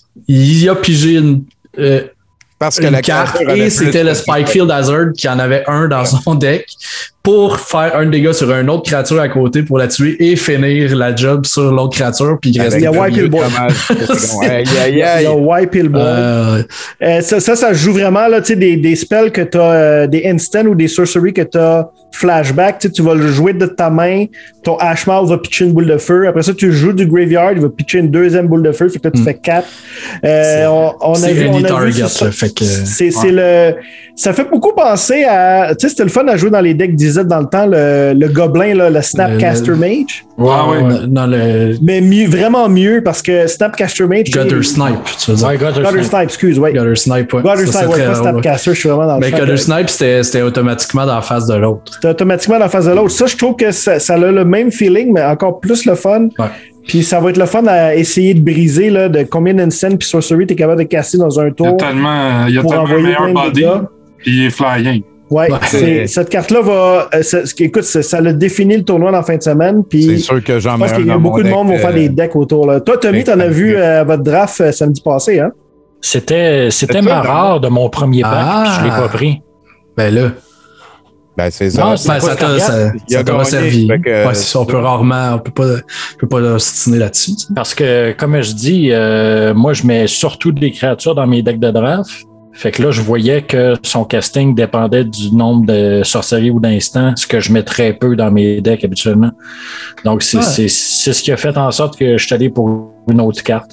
Il a pigé une, euh, Parce que une la carte créature avait et plus c'était de- le Spikefield Hazard qui en avait un dans son deck pour faire un dégât sur une autre créature à côté pour la tuer et finir la job sur l'autre créature. Puis il Avec reste Il a deux wipé le board. dommages. C'est bon. Aïe, aïe, Il aïe. a wipé le board. Euh, Euh, ça, ça, ça joue vraiment là, tu sais, des, des spells que tu as, des instants ou des sorceries que tu as flashback. Tu sais, tu vas le jouer de ta main, ton Ashmouth va pitcher une boule de feu. Après ça, tu joues du graveyard, il va pitcher une deuxième boule de feu. Fait que là, tu Mm. fais quatre. Euh, on, on a c'est vu, any on a vu target, ça. là, fait que- C'est, c'est le, ça fait beaucoup penser à. Tu sais, c'était le fun à jouer dans les decks d'I Z dans le temps, le, le gobelin, là, le Snapcaster Le- Mage. Ah ouais. ouais, dans le Mais mieux, vraiment mieux parce que Snapcaster Mage. Gutter c'est- Snipe, tu veux dire. Ouais, Gutter Gutter Snipe. Snipe, excuse, ouais. Gutter Snipe, ouais. Gutter Ça, Snipe, c'est ouais, très pas rare, ouais. Snapcaster, je suis vraiment dans le Mais champ Gutter de- Snipe, c'était, c'était automatiquement dans la face de l'autre. C'est automatiquement dans la face de l'autre. Ça, je trouve que ça, ça a le même feeling, mais encore plus le fun. Ouais. Puis ça va être le fun à essayer de briser là, de combien d'instant puis sorcery t'es capable de casser dans un Il y a tour tellement, il y a pour tellement un envoyer meilleur plein de body, dégâts. puis il est flying. Ouais, Ouais. c'est- cette carte-là va. euh, ça- écoute, ça, ça a défini le tournoi dans la fin de semaine. C'est Puis sûr que j'en je mets pense un qu'il y a dans beaucoup mon de monde deck, vont faire euh, des decks autour. Là. Toi, Tommy, t'en as vu euh, votre draft euh, samedi passé, hein? C'était, c'était C'est ma ça, rare de mon premier pack, Ah. puis je l'ai pas pris. Ben là, Ben, c'est ça. Non, c'est- ben, ça, pas t'a, de ça, Il a ça t'aura gagné, servi. fait que- Ouais, c'est ça, on peut rarement, on peut pas, on peut pas l'ostiner là-dessus. tu sais. Parce que, comme je dis, euh, moi, je mets surtout des créatures dans mes decks de draft. Fait que là, je voyais que son casting dépendait du nombre de sorcelleries ou d'instants, ce que je mets très peu dans mes decks habituellement. Donc, c'est, Ouais. c'est, c'est ce qui a fait en sorte que je suis allé pour une autre carte.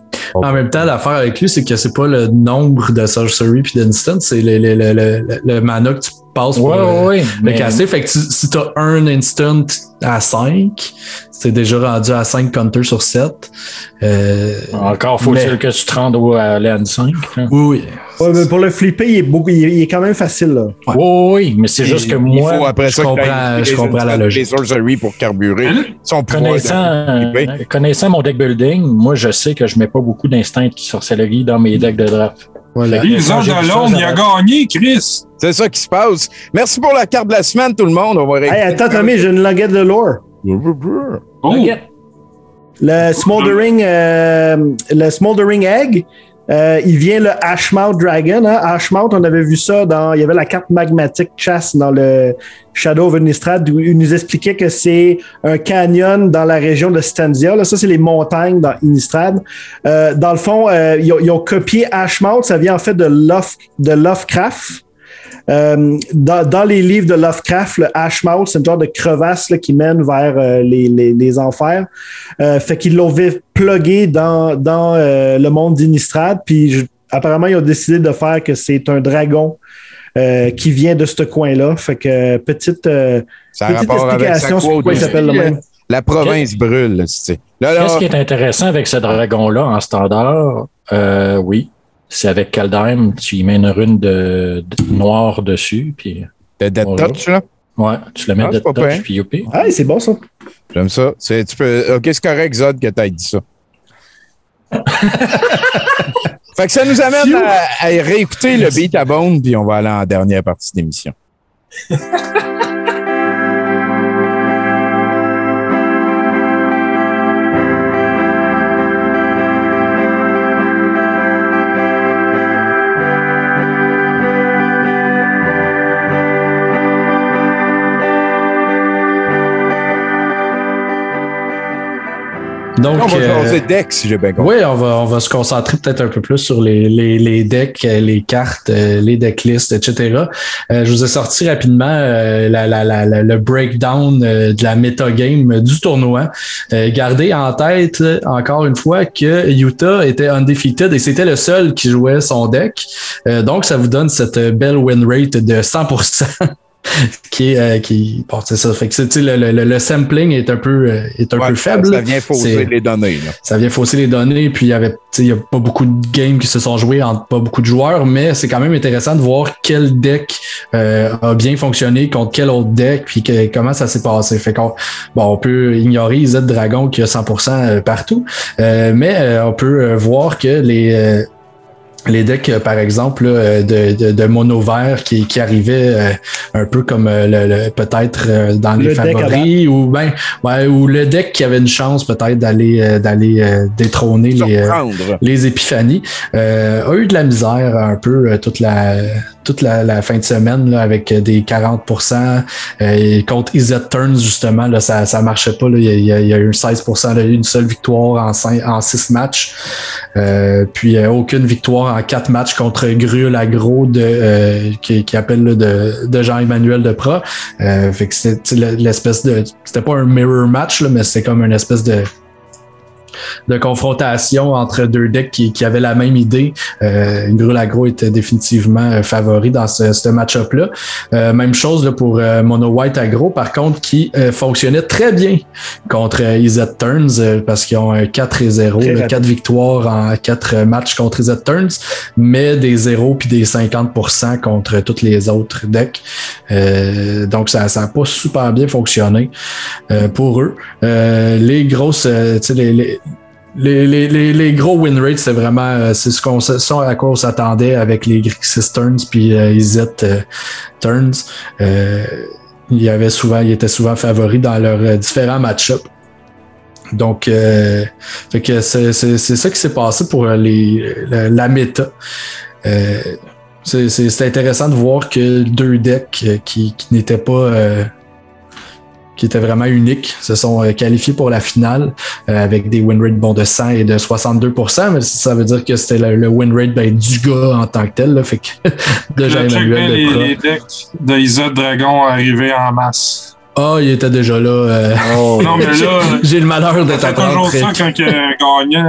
En même temps, l'affaire avec lui, c'est que c'est pas le nombre de sorcery puis d'instant, c'est le, le, le, le, le mana que tu passes pour Ouais, le, ouais, ouais. le mais- casser. Fait que tu- si tu as un instant à cinq, c'est déjà rendu à cinq counters sur sept. Euh, Encore faut-il mais- que tu te rendes au à l'N cinq. hein. Oui, oui. Ouais, mais pour le flipper, il est, beaucoup, il est, il est quand même facile. Là. Ouais. Oui, oui, mais c'est juste que Il moi, faut après je ça que comprends- t'ailles je les comprends la instants, logique. les sorceries pour carburer. Mais là, Son pouvoir connaissant, de flipper. euh, connaissant mon deck building, moi, je sais que je mets pas beaucoup d'instinct qui sorcellerie dans mes decks de draft. Voilà. Ils ont J'ai vu de ça, l'ombre, ça il a va. gagné, Chris. C'est ça qui se passe. Merci pour la carte de la semaine, tout le monde. On va Hey, attends, Tommy, j'ai une languette de lore. Oh, Ok. Le Smoldering, euh, le Smoldering Egg, euh, il vient le Ashmouth Dragon. Hein? Ashmouth, on avait vu ça dans. Il y avait la carte Magmatic Chasse dans le Shadow of Innistrad où il nous expliquait que c'est un canyon dans la région de Stanzia. Là, ça, c'est les montagnes dans Innistrad. Euh, dans le fond, euh, ils, ont, ils ont copié Ashmouth. Ça vient en fait de, Love, de Lovecraft. Euh, dans, dans les livres de Lovecraft, le Ashmouth, c'est une genre de crevasse là, qui mène vers euh, les, les, les enfers. Euh, fait qu'ils l'ont plugué dans, dans euh, le monde d'Innistrad. Puis je- apparemment, ils ont décidé de faire que c'est un dragon euh, qui vient de ce coin-là. Fait que petite, euh, Ça a petite rapport avec sa explication sur quote pourquoi il aussi, s'appelle le euh, même. La province Qu'est- brûle. Là, tu sais. Là, là, Qu'est-ce qui est intéressant avec ce dragon-là en standard? Euh, oui, c'est avec Kaldheim, tu y mets une rune de, de noire dessus. Puis, de Dead voilà. Touch, là? Ouais, tu le mets ah, Dead Touch, pire. Puis youpi. Ah, c'est bon, ça. J'aime ça. C'est, tu peux, OK, c'est correct, Zod, que tu aies dit ça. Fait que ça nous amène à, à réécouter le Beat à Bone, puis on va aller en dernière partie d'émission. Donc, on va euh, decks, si j'ai bien compris. Oui, on va, on va se concentrer peut-être un peu plus sur les, les, les decks, les cartes, les decklists, et cetera. Euh, je vous ai sorti rapidement euh, la, la, la, la, le breakdown euh, de la metagame du tournoi. Euh, gardez en tête, encore une fois, que Utah était undefeated et c'était le seul qui jouait son deck. Euh, donc, ça vous donne cette belle win rate de cent pour cent. qui est euh, qui bon, c'est ça fait que c'est, le, le, le sampling est un peu euh, est un ouais, peu faible. Ça vient fausser c'est, les données là. Ça vient fausser les données, puis il y avait il y a pas beaucoup de games qui se sont joués entre pas beaucoup de joueurs, mais c'est quand même intéressant de voir quel deck euh, a bien fonctionné contre quel autre deck, puis que, comment ça s'est passé. Fait qu'on bon, on peut ignorer Z Dragon qui a cent pour cent partout, euh, mais euh, on peut voir que les euh, les decks, par exemple, là, de, de, de mono vert qui, qui arrivaient euh, un peu comme euh, le, le, peut-être euh, dans les le favoris ou ben ouais, ou le deck qui avait une chance peut-être d'aller euh, d'aller euh, détrôner les, euh, les épiphanies, euh, a eu de la misère un peu euh, toute la toute la, la fin de semaine là, avec des quarante pour cent euh, contre Izzet Turns justement là, ça ça marchait pas là. Il, y a, il y a eu seize pour cent là, une seule victoire en cinq, en six matchs, euh, puis euh, aucune victoire en quatre matchs contre Gruul Agro de euh, qui, qui appelle là, de, de Jean-Emmanuel Deprat. Euh, fait que c'était l'espèce de c'était pas un mirror match là, mais c'était comme une espèce de de confrontation entre deux decks qui, qui avaient la même idée. Euh, Gruul Agro était définitivement favori dans ce, ce match-up-là. Euh, même chose là, pour euh, Mono White Agro, par contre, qui euh, fonctionnait très bien contre euh, Izzet Turns euh, parce qu'ils ont un quatre et zéro, là, quatre victoires en quatre matchs contre Izzet Turns, mais des zéro puis des cinquante pour cent contre tous les autres decks. Euh, donc, ça n'a pas super bien fonctionné euh, pour eux. Euh, les grosses, euh, tu sais, les, les Les, les, les, les gros win rates, c'est vraiment c'est ce qu'on ce à quoi on s'attendait avec les Grixis Turns puis euh, Izzet euh, Turns. Euh, il y avait souvent, il était souvent favori dans leurs euh, différents match-ups. Donc, euh, fait que c'est, c'est, c'est ça qui s'est passé pour les, la, la méta. Euh, c'est, c'est, c'est intéressant de voir que deux decks qui, qui n'étaient pas euh, qui étaient vraiment uniques, se sont euh, qualifiés pour la finale euh, avec des win rates bon, de cent et de soixante-deux pour cent, mais ça veut dire que c'était le, le win rate ben, du gars en tant que tel. Là, fait que déjà Emmanuel les, les decks de Izzet Dragon arrivaient en masse. Ah, oh, il était déjà là. Euh... Oh, non, mais là, j'ai le malheur d'être en train de toujours ça quand il gagnait.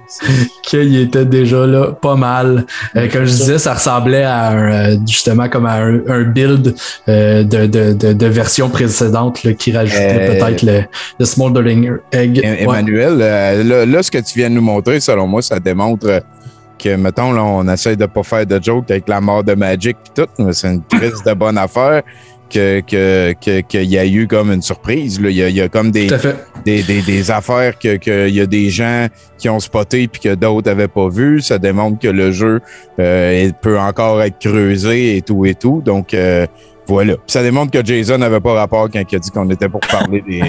Qu'il était déjà là, pas mal. Euh, comme je disais, ça ressemblait à un, justement comme à un, un build euh, de, de, de, de version précédente là, qui rajoutait euh, peut-être le, le Smoldering Egg. Emmanuel, ouais. euh, là, là, ce que tu viens de nous montrer, selon moi, ça démontre que, mettons, là, on essaie de pas faire de joke avec la mort de Magic et tout, mais c'est une crise de bonne affaire. Que, que, que, qu'il y a eu comme une surprise. Là. Il, y a, il y a comme des, des, des, des affaires que, que il y a des gens qui ont spoté puis que d'autres n'avaient pas vu. Ça démontre que le jeu euh, peut encore être creusé et tout et tout. Donc, euh, voilà. Puis ça démontre que Jason n'avait pas rapport quand il a dit qu'on était pour parler des... des,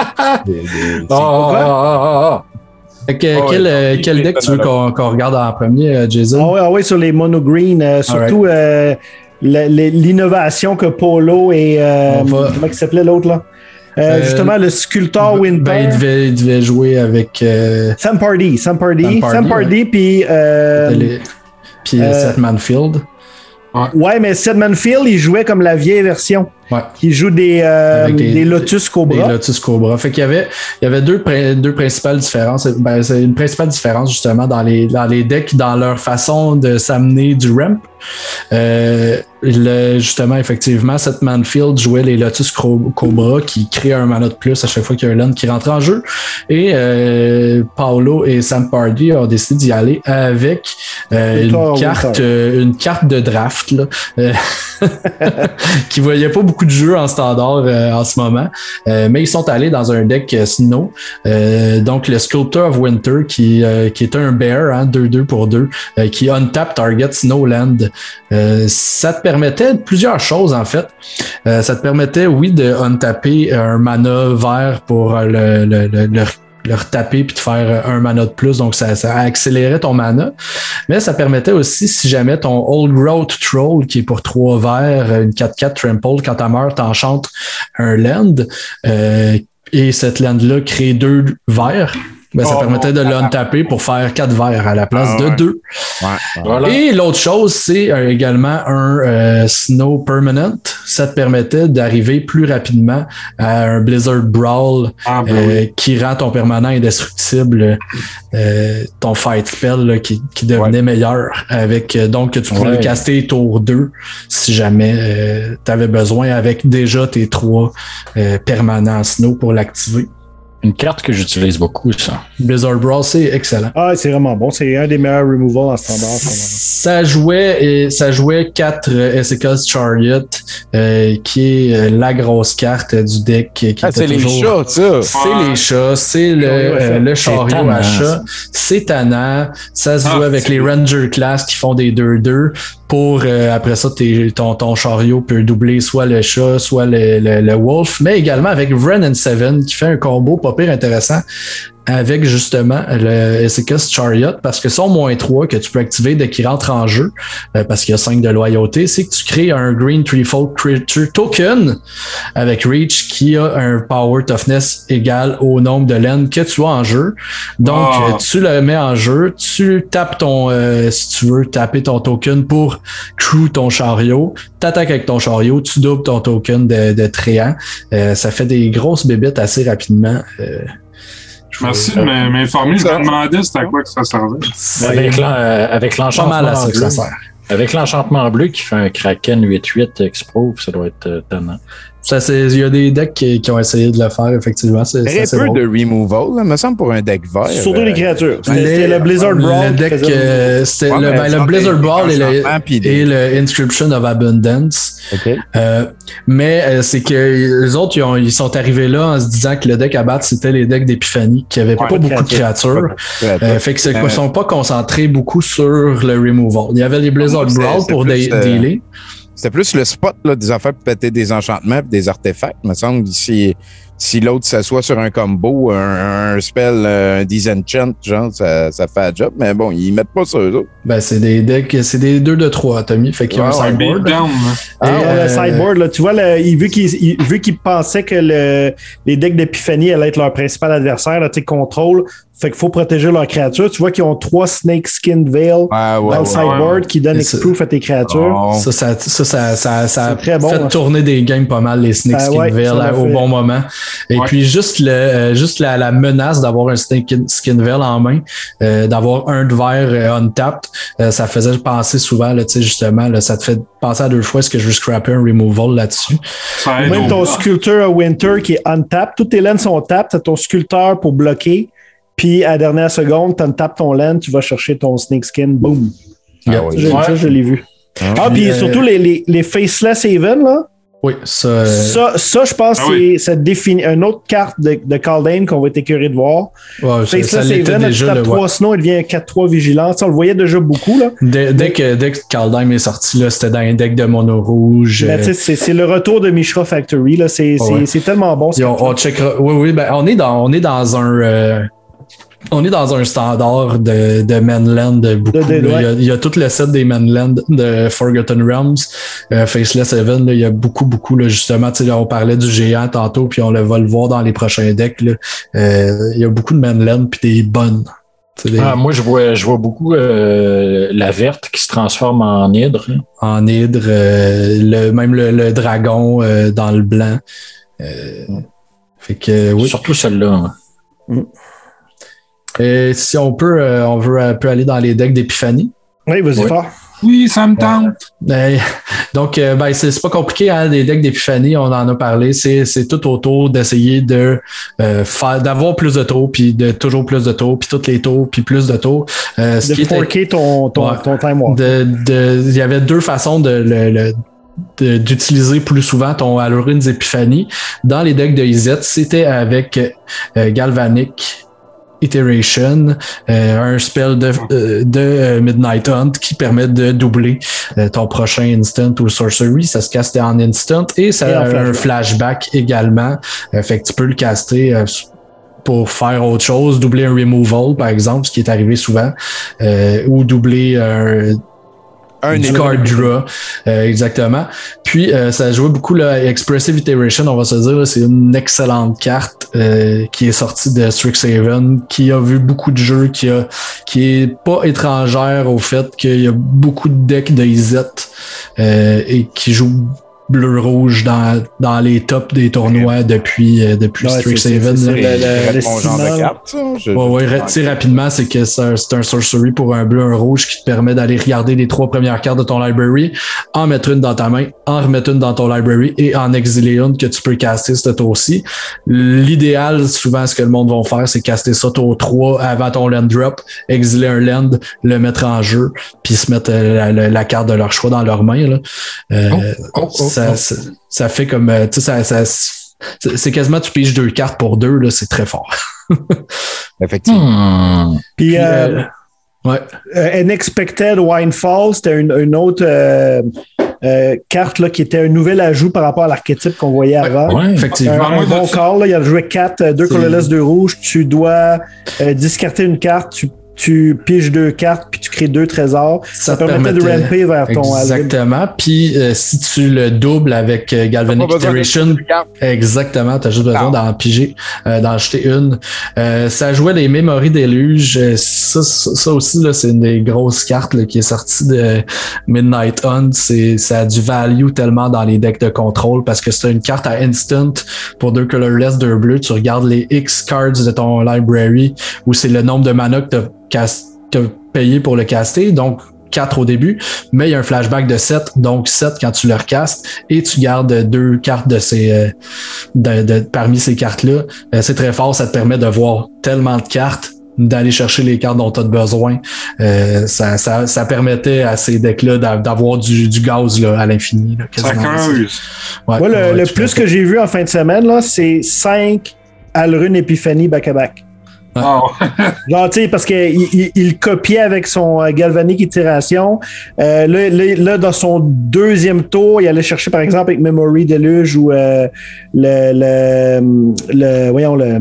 des oh, oh, oh, oh. Que, oh, quel, ouais, quel deck tu veux qu'on, qu'on regarde en premier, Jason? Ah oui, ah ouais, sur les mono green. Euh, surtout... Right. Euh, l'innovation que Polo et euh, va... comment il s'appelait l'autre là euh, euh, justement le sculpteur Winter ben, il, devait, il devait jouer avec euh... Sam Pardy Sam Pardy Sam Pardy puis euh, les... puis euh, Seth Manfield ouais. ouais mais Seth Manfield il jouait comme la vieille version Ouais. Qui joue des, euh, des, des Lotus Cobra. Des Lotus Cobra. Fait qu'il y avait, il y avait deux, deux principales différences. Ben, c'est une principale différence, justement, dans les, dans les decks, dans leur façon de s'amener du ramp. Euh, le, justement, effectivement, Seth Manfield jouait les Lotus Cobra qui créent un mana de plus à chaque fois qu'il y a un land qui rentre en jeu. Et euh, Paolo et Sam Pardy ont décidé d'y aller avec euh, une, carte, euh, une carte de draft là, euh, qui voyait pas beaucoup de jeux en standard euh, en ce moment. Euh, mais ils sont allés dans un deck euh, Snow. Euh, donc, le Sculptor of Winter qui, euh, qui est un bear, hein, deux deux pour deux, euh, qui untap target Snowland. Euh, ça te permettait plusieurs choses, en fait. Euh, ça te permettait, oui, de untapper un mana vert pour le, le, le, le le retaper puis de faire un mana de plus, donc ça, ça accélérait ton mana, mais ça permettait aussi, si jamais ton Old Growth Troll, qui est pour trois verts, une quatre quatre trample, quand elle meurt, t'enchantes un land, euh, et cette land-là crée deux verts, ben, ça oh, permettait de l'untaper pour faire quatre verts à la place ah, de ouais. deux. Ouais, ouais. Voilà. Et l'autre chose, c'est euh, également un euh, Snow Permanent. Ça te permettait d'arriver plus rapidement à un Blizzard Brawl ah, ben euh, oui. qui rend ton permanent indestructible, euh, ton fight spell là, qui, qui devenait ouais. meilleur. Avec euh, donc tu pouvais ouais. le caster tour deux si jamais euh, tu avais besoin avec déjà tes trois euh, permanents Snow pour l'activer. Une carte que j'utilise beaucoup, ça. Blizzard Brawl, c'est excellent. Ah, c'est vraiment bon. C'est un des meilleurs removals en standard. Ça jouait, et ça jouait quatre euh, Esika's Chariot, euh, qui est euh, la grosse carte du deck. Qui ah, c'est toujours... les chats, ça. C'est ah. les chats, c'est le, euh, le chariot à chat. C'est tannant. Ça se ah, joue avec les Ranger Class qui font des deux deux. Pour, euh, après ça, t'es, ton, ton chariot peut doubler soit le chat, soit le, le, le wolf, mais également avec Wrenn and Seven qui fait un combo pas pire intéressant avec justement le Esika's Chariot, parce que son moins trois que tu peux activer dès qu'il rentre en jeu, euh, parce qu'il y a cinq de loyauté, c'est que tu crées un Green Threefold Creature Token avec Reach qui a un Power Toughness égal au nombre de laines que tu as en jeu. Donc, oh. tu le mets en jeu, tu tapes ton, euh, si tu veux, taper ton token pour crew ton chariot, t'attaques avec ton chariot, tu doubles ton token de, de tréant. Euh, ça fait des grosses bébites assez rapidement. Euh, Merci de m'informer. Je me demandais c'était à quoi que ça servait. Avec, l'en, euh, avec l'enchantement bleu. Ça ça sert. Avec l'enchantement bleu qui fait un Kraken huit huit Exprove, ça doit être euh, tannant. Ça, c'est, il y a des decks qui, qui ont essayé de le faire, effectivement. C'est, Très c'est peu bon. de removal, là, me semble, pour un deck vert. Surtout euh, les créatures. Les, c'est le Blizzard Brawl. Le deck, euh, c'est ouais, le, ben, le Blizzard Brawl et le, et le Inscription of Abundance. Okay. Euh, mais euh, c'est que les autres, ils, ont, ils sont arrivés là en se disant que le deck à battre, c'était les decks d'Épiphanie, qui n'avaient ouais, pas beaucoup de créatures. Euh, fait qu'ils ne sont pas concentrés beaucoup sur le removal. Il y avait les Blizzard Brawl pour des, euh... dealer. C'était plus le spot là, des affaires pour péter des enchantements et des artefacts, me semble. Si, si l'autre s'assoit sur un combo, un, un spell, un disenchant, genre, ça, ça fait un job. Mais bon, ils mettent pas ça, eux autres. Ben, c'est des decks, c'est des deux de trois, Tommy. Fait qu'il y a wow, un sideboard. Down, ah, euh, le sideboard, là, tu vois, le, il, vu qu'il vu qu'il pensait que le, les decks d'Épiphanie allaient être leur principal adversaire, là, tu sais, contrôle. Fait qu'il faut protéger leurs créatures. Tu vois qu'ils ont trois Snake Skin Veil ah, ouais, dans le ouais, sideboard ouais. qui donnent X-Proof à tes créatures. Oh. Ça, ça, ça, ça, ça, ça a très bon, fait hein. tourner des games pas mal, les Snake Skin ouais, Veil au fait. bon moment. Et ouais. puis juste, le, euh, juste la, la menace d'avoir un Snake Skin Veil en main, euh, d'avoir un de vert euh, untapped, euh, ça faisait penser souvent, là, justement, là, ça te fait penser à deux fois est-ce que je veux scrapper un removal là-dessus. Même ton Sculptor of Winter qui est untapped, toutes tes laines sont tapped, t'as ton Sculpteur pour bloquer. Puis, à la dernière seconde, tu tapes ton land, tu vas chercher ton Snakeskin, boom. Ah, yep. je, ouais. Ça, je l'ai vu. Ah, ah puis euh... surtout les, les, les Faceless Haven, là. Oui, ça. Ça, ça je pense que ah, oui. ça définit une autre carte de, de Kaldheim qu'on va être écœuré de voir. Ouais, Faceless ça, ça Haven, tu tapes trois ouais. Snow, il devient un quatre trois vigilant. Ça, on le voyait déjà beaucoup, là. Dès, dès, que, dès que Kaldheim est sorti, là, c'était dans un deck de mono rouge. Ben, euh... c'est, c'est le retour de Mishra Factory, là. C'est, oh, c'est, ouais. c'est tellement bon. On, on checkera. Oui, oui, ben, on est dans, on est dans un. Euh... On est dans un standard de, de Manland beaucoup. De, de, il, y a, il y a tout le set des Manland de Forgotten Realms, euh, Faceless Haven. Là, il y a beaucoup, beaucoup, là, justement. Là, on parlait du géant tantôt, puis on le va le voir dans les prochains decks. Là. Euh, il y a beaucoup de Manland puis des bonnes. Des... Ah, moi, je vois, je vois beaucoup euh, la verte qui se transforme en hydre. En hydre, euh, le, même le, le dragon euh, dans le blanc. Euh, fait que, oui. Surtout celle-là. Mm. Et si on peut, euh, on veut un peu aller dans les decks d'épiphanie. Oui, vas-y, oui. fort. Oui, ça me tente. Euh, donc, euh, ben, c'est, c'est pas compliqué, hein, des decks d'épiphanie, on en a parlé. C'est, c'est tout autour d'essayer de euh, faire, d'avoir plus de tours, puis de toujours plus de tours, puis toutes les tours, puis plus de tours. Euh, ce de qui forker ton, ton, ouais, ton time walk. de, de, il y avait deux façons de le, le de, d'utiliser plus souvent ton Alorines Épiphanie. Dans les decks de Izzet, c'était avec euh, Galvanic Iteration, euh, un spell de, euh, de euh, Midnight Hunt qui permet de doubler euh, ton prochain instant ou sorcery. Ça se caste en instant et ça et a flashback. un flashback également. Euh, fait que tu peux le caster euh, pour faire autre chose, doubler un removal par exemple, ce qui est arrivé souvent, euh, ou doubler un Un du card draw, euh, exactement. Puis, euh, ça jouait beaucoup là, Expressive Iteration, on va se dire, là, c'est une excellente carte euh, qui est sortie de Strixhaven, qui a vu beaucoup de jeux, qui a qui est pas étrangère au fait qu'il y a beaucoup de decks de Izzet euh, et qui joue bleu-rouge dans, dans les tops des tournois depuis, euh, depuis Ouais, Strixhaven. c'est- c'est- là. c'est le- le- mon le genre de ciment. carte, ça. Je- Ouais, ouais, je- très rapidement, c'est que c'est un, c'est un sorcery pour un bleu, un rouge qui te permet d'aller regarder les trois premières cartes de ton library, en mettre une dans ta main, en remettre une dans ton library et en exiler une que tu peux caster ce tour-ci. L'idéal, souvent, ce que le monde va faire, c'est caster ça tour trois avant ton land drop, exiler un land, le mettre en jeu, puis se mettre euh, la, la, la carte de leur choix dans leurs mains. Là. Euh, Oh, oh, oh, ça, oh. ça, ça fait comme, euh, tu sais, ça, ça, c'est, c'est quasiment tu piges deux cartes pour deux, là, c'est très fort. Effectivement. Hmm. Puis, Puis, euh, euh, ouais. euh, Unexpected Winefall, c'était une, une autre euh, euh, carte là, qui était un nouvel ajout par rapport à l'archétype qu'on voyait avant. Ouais. Un, Effectivement. un bon call, là, il a joué quatre, deux C'est- colorless, deux rouges. Tu dois euh, discarter une carte, tu, tu piges deux cartes, puis tu crées deux trésors. Ça, Ça te permettait de permettait- ramper vers ton Alvin. Exactement. Puis euh, si tu le doubles avec euh, Galvanic T'as pas besoin de Iteration, plus de cartes. exactement, tu as juste besoin Ah. d'en piger, euh, d'en acheter une. Euh, ça jouait les Memory Deluge. Euh, Ça, ça, ça aussi, là, c'est une des grosses cartes là, qui est sortie de Midnight Hunt. C'est, ça a du value tellement dans les decks de contrôle parce que c'est une carte à instant pour deux colorless, deux bleus. Tu regardes les X cards de ton library où c'est le nombre de mana que tu as payé pour le caster. Donc, quatre au début, mais il y a un flashback de sept, donc sept quand tu le recastes, et tu gardes deux cartes de ces euh, de, de, parmi ces cartes-là. Euh, c'est très fort, ça te permet de voir tellement de cartes, d'aller chercher les cartes dont tu as besoin. Euh, ça, ça, ça permettait à ces decks-là d'avoir du, du gaz là, à l'infini. Là, Ça quasiment. creuse. Ouais, Moi, le, ouais, le tout à plus fait. que j'ai vu en fin de semaine, là, c'est cinq Alrune Epiphany back-à-back. Ah, Genre, tu sais, parce qu'il il, il copiait avec son euh, Galvanic Iteration. Euh, là, là, là, dans son deuxième tour, il allait chercher, par exemple, avec Memory Deluge ou euh, le, le, le. Voyons, le.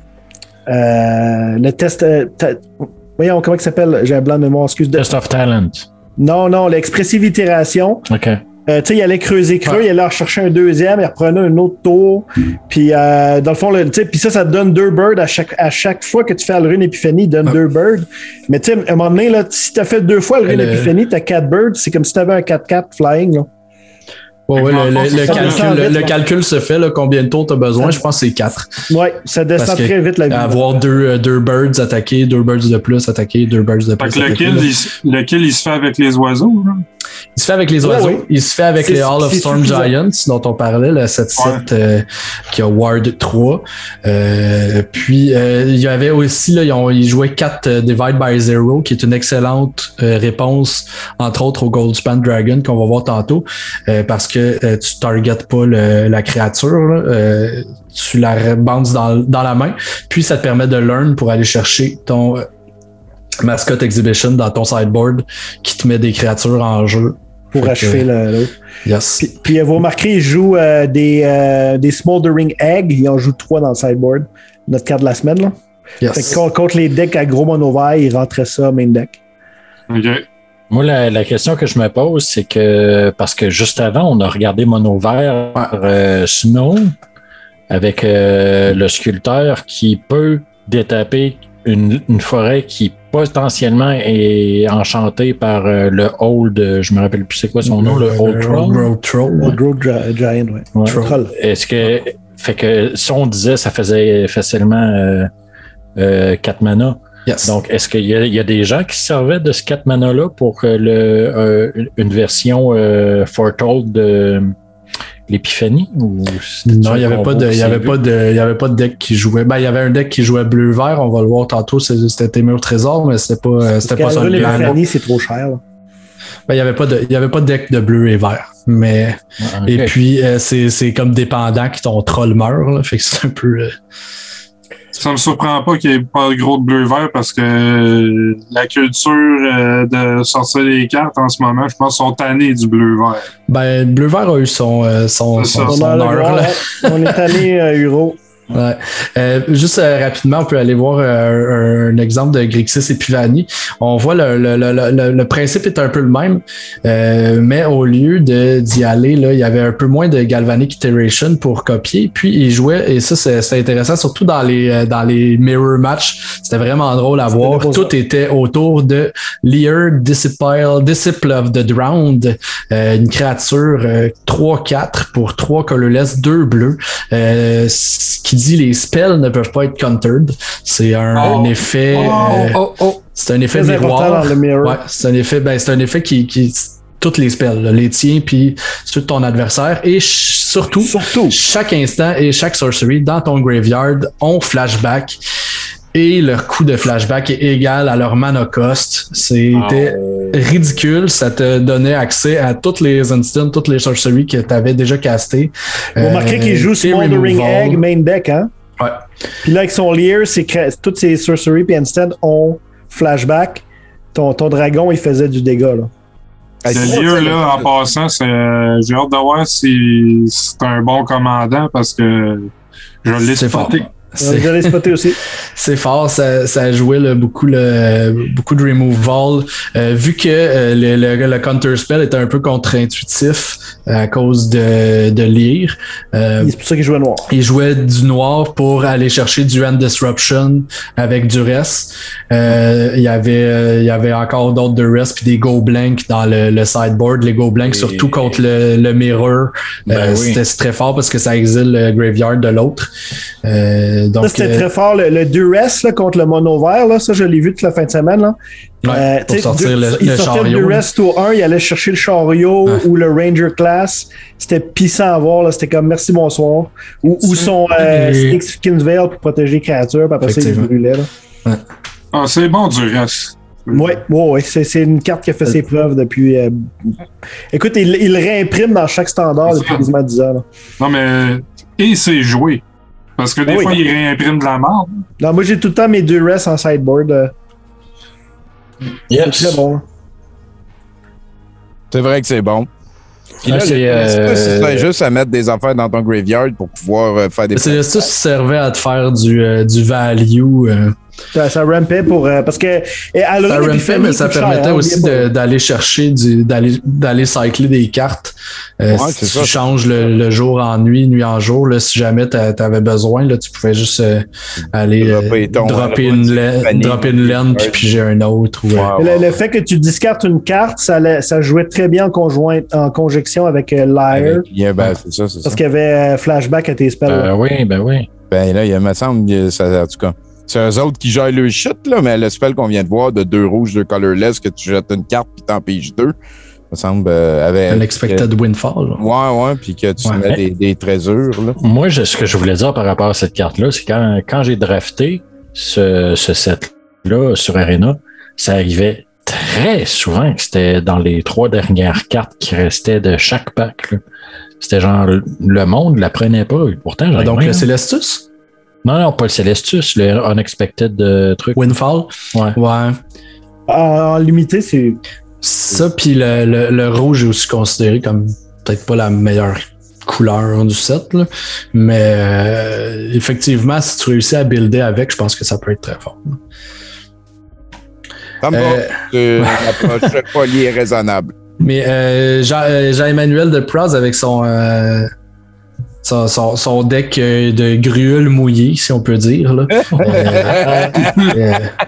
Euh, le test. Euh, ta- voyons, comment il s'appelle? J'ai un blanc de mémoire, excuse. De, Test of Talent. non, non, l'expressive Itération. OK. Euh, tu sais, il allait creuser creux, Ouais. il allait en chercher un deuxième, il reprenait un autre tour. Puis, euh, dans le fond, tu sais, puis ça, ça te donne deux birds à chaque, à chaque fois que tu fais Alrune Epiphany, il donne Ouais. deux birds. Mais tu sais, à un moment donné, là, si tu as fait deux fois Alrune Le- Epiphany, tu as quatre birds, c'est comme si tu avais un quatre quatre flying. Là. Ouais, ouais, le, le, le Ça calcul, descend le, vite, le là. calcul se fait, là, combien de tours tu as besoin, je pense que c'est quatre. Ouais, ça descend Parce que très vite la vie. Avoir deux, euh, deux birds attaqués, deux birds de plus attaqués, deux birds de fait plus que attaqués. lequel, là. il, se- lequel il se fait avec les oiseaux, là? Il se fait avec les Ouais, oiseaux, ouais. il se fait avec C'est- les Hall of c'est Storm suffisant. Giants dont on parlait, le sept sept euh, qui a Ward trois. Euh, puis euh, il y avait aussi, là, ils, ont, ils jouaient quatre euh, Divide by Zero, qui est une excellente euh, réponse, entre autres au Goldspan Dragon qu'on va voir tantôt, euh, parce que euh, tu targetes pas le, la créature, là, euh, tu la bounces dans, dans la main, puis ça te permet de learn pour aller chercher ton euh, Mascot Exhibition dans ton sideboard qui te met des créatures en jeu. Pour Fait achever que- le- l'autre. Yes. Puis, puis vous remarquerez, ils jouent euh, des, euh, des Smoldering Egg, ils en jouent trois dans le sideboard. Notre carte de la semaine, là. Yes. Fait que contre- contre les decks à gros mono vert, ils rentraient ça main deck. OK. Moi, la, la question que je me pose, c'est que, parce que juste avant, on a regardé Mono Vert euh, Snow avec euh, le sculpteur qui peut détaper une, une forêt qui potentiellement est enchantée par euh, le Old, euh, je me rappelle plus c'est quoi son nom, le Old Troll. Old Troll. Old Road Giant, ouais. Ouais. Troll. Est-ce que, fait que si on disait ça faisait facilement euh, euh, quatre mana. Yes. Donc, est-ce qu'il y a, il y a des gens qui se servaient de ce quatre mana-là pour euh, le, euh, une version euh, Foretold de l'Épiphanie? Ou non, il n'y avait pas de, il y avait pas de, il y avait pas de deck qui jouait. Ben, il y avait un deck qui jouait bleu-vert, on va le voir tantôt, c'était Témur Trésor, mais c'était pas, c'était pas ça le plan. L'Épiphanie, c'est trop cher, là. Ben, il n'y avait pas de, il y avait pas de deck de bleu et vert. Mais, ah, okay. Et puis, euh, c'est, c'est comme dépendant que ton troll meurt, là. Fait que c'est un peu, euh... Ça me surprend pas qu'il n'y ait pas de gros de bleu-vert parce que la culture euh, de sortir les cartes en ce moment, je pense, sont tannés du bleu-vert. Ben, le bleu-vert a eu son, euh, son, son, son heure. Là. On est tanné euh, Euro. Ouais. Euh, juste euh, rapidement, on peut aller voir euh, un, un exemple de Grixis Epiphanie. On voit le, le, le, le, le principe est un peu le même, euh, mais au lieu de, d'y aller, là, il y avait un peu moins de Galvanic Iteration pour copier. Puis il jouait, et ça c'est, c'est intéressant, surtout dans les, dans les mirror match. C'était vraiment drôle à voir. Tout ça. Était autour de Lear, Disciple, Disciple of the Drowned, euh, une créature euh, trois quatre pour trois colorless, deux bleus. Euh, qui dit les spells ne peuvent pas être countered. C'est un, oh. un effet. Oh, euh, oh, oh. C'est un effet très miroir. Ouais, c'est un effet. Ben, c'est un effet qui, qui toutes les spells, là, les tiens puis ceux de ton adversaire et ch- surtout, surtout chaque instant et chaque sorcery dans ton graveyard ont flashback. Et leur coût de flashback est égal à leur mana cost. C'était oh. ridicule. Ça te donnait accès à toutes les instants, toutes les sorceries que tu avais déjà castées. Vous euh, remarquez qu'il joue Smoldering Egg main deck, hein? Ouais. Puis là, avec son Lear, c'est que toutes ces sorceries et instants ont flashback. Ton, ton dragon, il faisait du dégât, là. Le Lear, là, en passant, c'est, euh, j'ai hâte de voir si c'est un bon commandant parce que je l'ai spoté. C'est, je l'ai spoté aussi. C'est fort, ça, ça jouait là, beaucoup, le, beaucoup de removal. Euh, vu que euh, le, le, le counter spell était un peu contre-intuitif à cause de, de lire. Euh, c'est pour ça qu'il jouait noir. Il jouait du noir pour aller chercher du End Disruption avec du rest. Euh, il y avait, euh, il y avait encore d'autres de rest puis des go blank dans le, le sideboard. Les go blank, Et... surtout contre le, le mirror, ben euh, oui. c'était c'est très fort parce que ça exile le graveyard de l'autre. Euh, Donc, ça, c'était euh, très fort. Le, le Duress là, contre le mono vert, là, ça, je l'ai vu toute la fin de semaine. Là. Ouais, euh, pour sortir du, le, il le sortait chariot. Le Duress au un, il allait chercher le chariot ouais. ou le Ranger Class. C'était pissant à voir. Là. C'était comme merci, bonsoir. Ou, ou son euh, et... Skin's Veil pour protéger les créatures. Puis après ça, il brûlait. Là. Ouais. Ah, c'est bon, Duress. Oui, ouais, ouais, c'est, c'est une carte qui a fait ses preuves depuis. Euh... Écoute, il, il réimprime dans chaque standard depuis quasiment dix ans. Là. Non, mais. Et c'est joué. Parce que des ah oui, fois, non. il réimprime de la merde. Non, moi, j'ai tout le temps mes deux restes en sideboard. Euh... Yes. C'est très bon. C'est vrai que c'est bon. Puis là, c'est, euh... c'est juste à mettre des affaires dans ton graveyard pour pouvoir euh, faire des... C'est ça qui servait à te faire du, euh, du value... Euh... Ça, ça rampait pour. Euh, parce que. Ça rampait, mais ça permettait cher, aussi de, d'aller chercher, du, d'aller, d'aller cycler des cartes. Euh, ouais, si tu ça. changes le, le jour en nuit, nuit en jour, là, si jamais tu avais besoin, là, tu pouvais juste euh, aller dropper, ton, euh, dropper, une, la, dropper une laine puis piger un autre. Ou, ouais, euh... ouais. Le, le fait que tu discartes une carte, ça, ça jouait très bien en, conjoint, en conjonction avec euh, Lyre. Yeah, ben, c'est ça, c'est parce ça. qu'il y avait euh, flashback à tes spells. Euh, oui, ben oui. Ben là, il me semble, ça, en tout cas. C'est eux autres qui gèrent le shit, là, mais le spell qu'on vient de voir de deux rouges, deux colorless, que tu jettes une carte puis t'en piges deux, me semble, euh, avec. Unexpected euh, Windfall. Là. Ouais, ouais, puis que tu ouais, mets des, des trésors, là. Moi, je, ce que je voulais dire par rapport à cette carte-là, c'est quand, quand j'ai drafté ce, ce set-là sur Arena, ça arrivait très souvent que c'était dans les trois dernières cartes qui restaient de chaque pack, là. C'était genre, le monde la prenait pas, et pourtant, j'en ai ah, donc, rien. le Celestus? Non, non, pas le Celestus, le Unexpected euh, truc. Windfall? Ouais. Ouais. En, en limité, c'est. Ça, puis le, le, le rouge est aussi considéré comme peut-être pas la meilleure couleur du set, là. Mais euh, effectivement, si tu réussis à builder avec, je pense que ça peut être très fort. Ça me va. Euh... L'approche polie est raisonnable. Mais euh, Jean, Jean-Emmanuel de Proz avec son. Euh, son, son, son deck de gruel mouillé, si on peut dire. Là. euh, euh,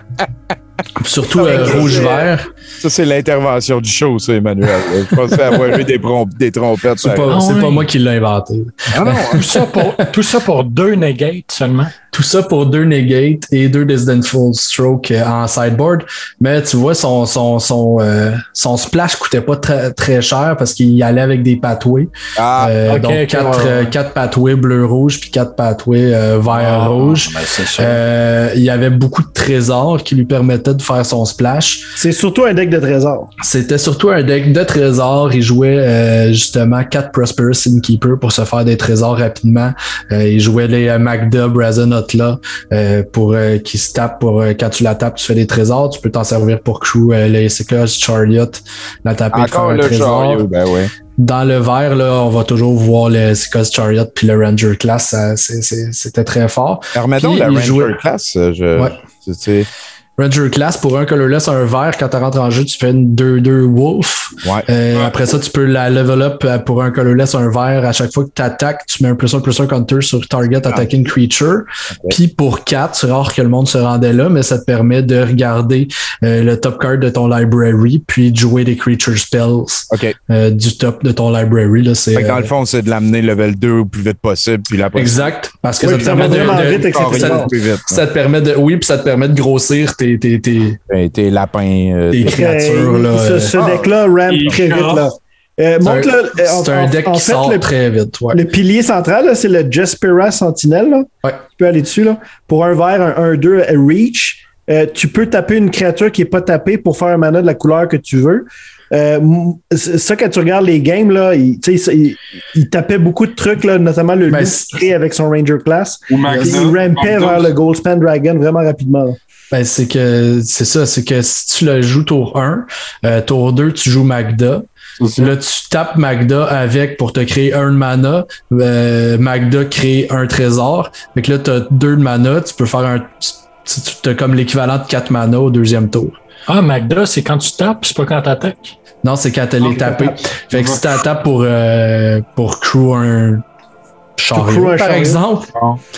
surtout euh, rouge-vert. Ça, c'est l'intervention du show, ça, Emmanuel. Je pensais avoir eu des, prom- des trompettes. C'est, pas, Ah c'est oui. pas moi qui l'ai inventé. Ah non, tout, ça pour, tout ça pour deux negates seulement. Tout ça pour deux negates et deux Disdainful Stroke en sideboard. Mais tu vois, son, son, son, euh, son splash coûtait pas très, très cher parce qu'il allait avec des pathways. Ah, Euh, ok, donc, ok, quatre, ouais, ouais. euh, quatre pathways bleu-rouge puis quatre pathways euh, vert-rouge. Ah, ben, c'est ça. Euh, il y avait beaucoup de trésors qui lui permettaient de faire son splash. C'est surtout un deck de trésors. C'était surtout un deck de trésors. Il jouait euh, justement quatre Prosperous Innkeeper pour se faire des trésors rapidement. Euh, il jouait les euh, Magda, Brazen, Otla euh, pour euh, qui se tapent pour euh, quand tu la tapes, tu fais des trésors. Tu peux t'en servir pour crew euh, les Seekers, Chariot, la taper de faire encore un le trésor. chariot, ben ouais. Dans le vert, là, on va toujours voir le Seekers Chariot puis le Ranger Class. Ça, c'est, c'est, c'était très fort. Alors, mettons Puis, la il Ranger jouait- Class. Je, Ouais. tu sais, Ranger Class, pour un colorless, un vert, quand tu rentres en jeu, tu fais une deux deux Wolf. ouais. Euh, Ouais. Après ça, tu peux la level up euh, pour un colorless, un vert. À chaque fois que tu attaques, tu mets un plus un plus un counter sur target attacking creature. Puis pour quatre, c'est rare que le monde se rendait là, mais ça te permet de regarder euh, le top card de ton library, puis de jouer des creature spells OK. euh, du top de ton library. Là, c'est, Fait que dans euh, le fond, c'est de l'amener level deux au plus vite possible. Puis la exact. Parce que Oui, ça te puis ça permet va de, vraiment de- vite avec ces ça- trésors. plus vite. ça te permet de, oui, puis ça te permet de grossir tes, tes, tes, Ouais. Tes lapins. euh, tes tes- créatures. Là, ce, euh, ce Ah. deck-là rampe Il très vite. chasse. Là. Euh, c'est un, montre le, euh, c'est en- un en- deck en qui fait, sort le, très vite. Ouais. le pilier central, là, c'est le Jespera Sentinel. Là. Ouais. Tu peux aller dessus. Là. Pour un vert, un un deux Reach, euh, tu peux taper une créature qui n'est pas tapée pour faire un mana de la couleur que tu veux. Euh, m- ça, quand tu regardes les games, là, il, tu sais, il, il tapait beaucoup de trucs, là, notamment le Ben, loup c'est- qu'il crée avec son Ranger Class. Ou Magda. Puis il rampait Magda. vers le Goldspan Dragon vraiment rapidement. là. Ben, c'est que c'est ça, c'est que si tu le joues tour un, euh, tour deux, tu joues Magda. C'est ça. Là, tu tapes Magda avec pour te créer un de mana. Euh, Magda crée un trésor. Fait que là, tu as deux de mana. Tu peux faire un. Tu as comme l'équivalent de quatre mana au deuxième tour. Ah, Magda, c'est quand tu tapes, c'est pas quand tu attaques. Non, c'est quand elle Ah, est tapée. tape. Fait que si tu tapes pour, euh, pour crew un chariot, crew un par chariot. exemple,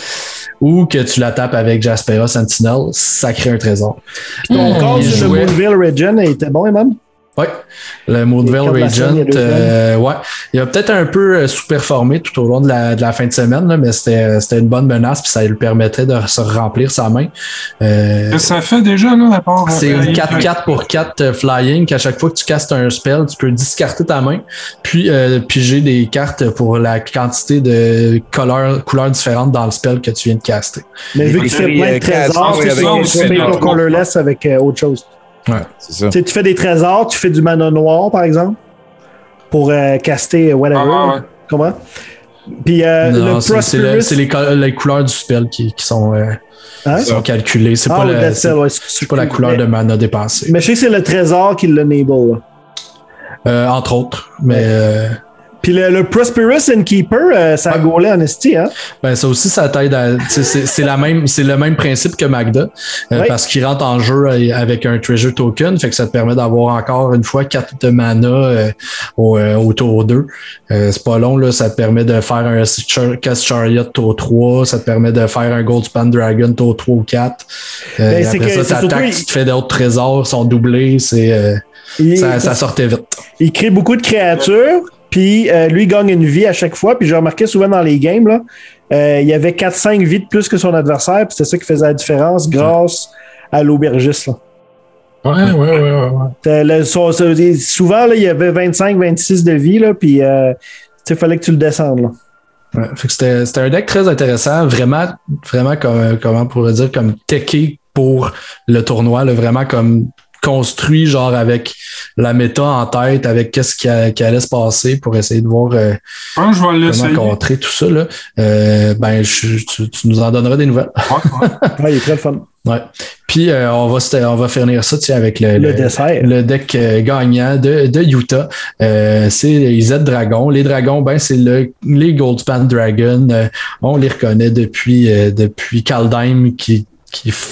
ou que tu la tapes avec Jaspera Sentinel, ça crée un trésor. Ton Mmh, corps il sur le jouait- Moonville Regen était bon, Eman? Ouais, le Moonville Les quatre de la semaine, il y a Regent, deux euh, ouais, il a peut-être un peu euh, sous-performé tout au long de la, de la fin de semaine, là, mais c'était, c'était une bonne menace puis ça lui permettait de se remplir sa main. Euh, Qu'est-ce que ça fait déjà, là, à part. c'est euh, une quatre quatre pour quatre euh, flying qu'à chaque fois que tu castes un spell, tu peux discarter ta main, puis euh, piger des cartes pour la quantité de couleurs, couleurs différentes dans le spell que tu viens de caster. Mais vu Ok. qu'il fait plein de Euh, trésors, création tu avec peux un swapper spell. ton colorless avec euh, autre chose. C'est ça. Tu sais, tu fais des trésors, tu fais du mana noir, par exemple, pour euh, caster whatever. Ah, ouais, ouais. Comment? Puis euh, Non, le c'est, c'est, le- Prosperous... c'est les, co- les couleurs du spell qui, qui sont, euh, Hein? qui sont calculées. C'est Ah, pas, oui, la, Death c'est, Cell, ouais, c'est pas la couleur mais, de mana dépensée. Mais je sais que c'est le trésor qui l'enable. là. Euh, entre autres. Mais Ouais. euh, Puis le, le Prosperous Innkeeper, euh, ça a Ouais. gaulé en esti, hein? ben ça aussi, ça t'aide à. tu sais, C'est, c'est, la même, c'est le même principe que Magda. euh, Ouais. Parce qu'il rentre en jeu euh, avec un treasure token. Fait que ça te permet d'avoir encore une fois quatre de mana euh, au, euh, au tour deux. Euh, c'est pas long, là. Ça te permet de faire un Char- Cast Chariot tour trois. Ça te permet de faire un Goldspan Dragon tour trois ou quatre. Euh, Ben, c'est après que- ça, c'est t'attaques, surtout- tu te fais d'autres trésors, sont doublés. C'est, euh, Il, ça, ça sortait vite. il crée beaucoup de créatures, puis euh, lui il gagne une vie à chaque fois. Puis j'ai remarqué souvent dans les games, là, euh, il y avait quatre cinq vies de plus que son adversaire, puis c'est ça qui faisait la différence grâce à l'aubergiste. là. Ouais, ouais, ouais, ouais. ouais. C'était le- son- son- souvent, là, il y avait vingt-cinq vingt-six de vie, là, puis euh, il fallait que tu le descendes. Là. Ouais, fait que c'était, c'était un deck très intéressant, vraiment, vraiment comme, comment on pourrait dire, comme teché pour le tournoi, là, vraiment comme construit genre avec la méta en tête, avec qu'est-ce qui, a- qui allait se passer pour essayer de voir euh, Je pense que je vais l'essayer. comment contrer tout ça. Là. Euh, ben, je- tu, tu nous en donneras des nouvelles. Ouais, ouais. Ouais, il est très le fun. Ouais. Puis euh, on va se- on va finir ça tu sais, avec le, Le le- dessert. le deck euh, gagnant de, de Utah. Euh, c'est les Z Dragons. Les dragons, ben c'est le, les Goldspan Dragon. Euh, on les reconnaît depuis, euh, depuis Kaldheim qui, qui f-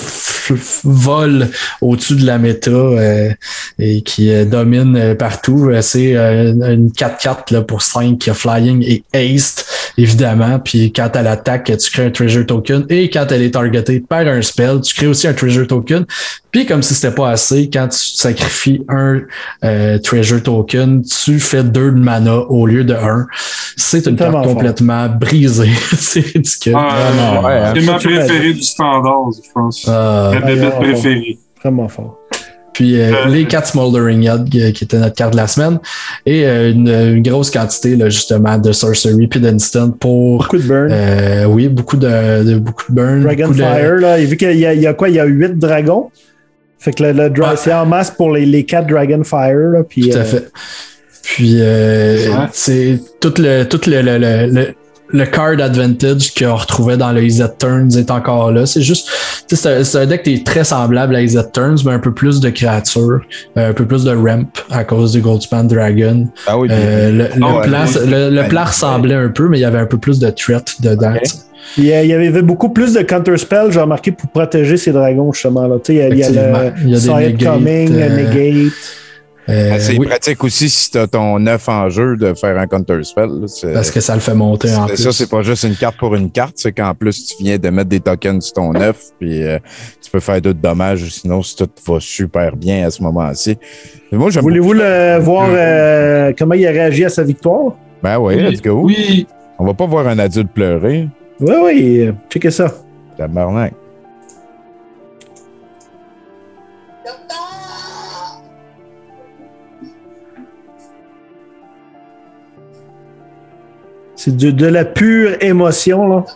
f- vole au-dessus de la méta euh, et qui euh, domine euh, partout. Euh, c'est euh, une quatre quatre là, pour cinq flying et haste, évidemment. Puis quand elle attaque, tu crées un treasure token. Et quand elle est targetée par un spell, tu crées aussi un treasure token. Puis comme si c'était pas assez, quand tu sacrifies un euh, treasure token, tu fais deux de mana au lieu de un. C'est une carte Tellement complètement brisée. C'est ridicule. Ah, Vraiment, ouais, hein. c'est ma préférée du standard, je pense. Ah. Ma bébête Ah, préférée. Vraiment fort. Puis euh, Euh, les quatre Smoldering Yod, euh, qui était notre carte de la semaine, et euh, une, une grosse quantité là, justement de sorcery puis d'instant pour Beaucoup de burn. euh, oui, beaucoup de, de beaucoup de burn. Dragonfire, de... là. Et vu qu'il y a, il y a quoi? Il y a huit dragons. Fait que le, le dra- Ouais. c'est en masse pour les, les quatre Dragonfire. Là, puis, Tout à euh, fait. Puis euh, Ouais. c'est tout le tout le, le, le, le, le card advantage qu'on retrouvait dans le E Z Turns est encore là. C'est juste, tu sais, c'est un, c'est un deck qui est très semblable à E Z Turns, mais un peu plus de créatures, un peu plus de ramp à cause du Goldspan Dragon. Ah oui, Euh, le, le Ah ouais, plan, oui. le, le plan Ouais. ressemblait un peu, mais il y avait un peu plus de threat dedans. Ok. tu sais. il y a- il y avait beaucoup plus de counterspell, j'ai remarqué, pour protéger ces dragons, justement. Là. Tu sais, Il y a, il y a Effectivement. Il y a le des Side negates, Coming, euh, Negate. Euh, Ah, c'est oui, pratique aussi si tu as ton neuf en jeu de faire un counterspell. là, c'est- parce que ça le fait monter en c'est- plus. Ça, c'est pas juste une carte pour une carte, c'est qu'en plus, tu viens de mettre des tokens sur ton neuf, puis euh, tu peux faire d'autres dommages, sinon, si tout va super bien à ce moment-ci. Mais moi, j'aime Voulez-vous beaucoup- le voir euh, comment il a réagi à sa victoire? Ben oui, let's go. Oui. On va pas voir un adulte pleurer. Oui, oui, euh, checkez ça. Tabarnak. C'est de, de la pure émotion. Là.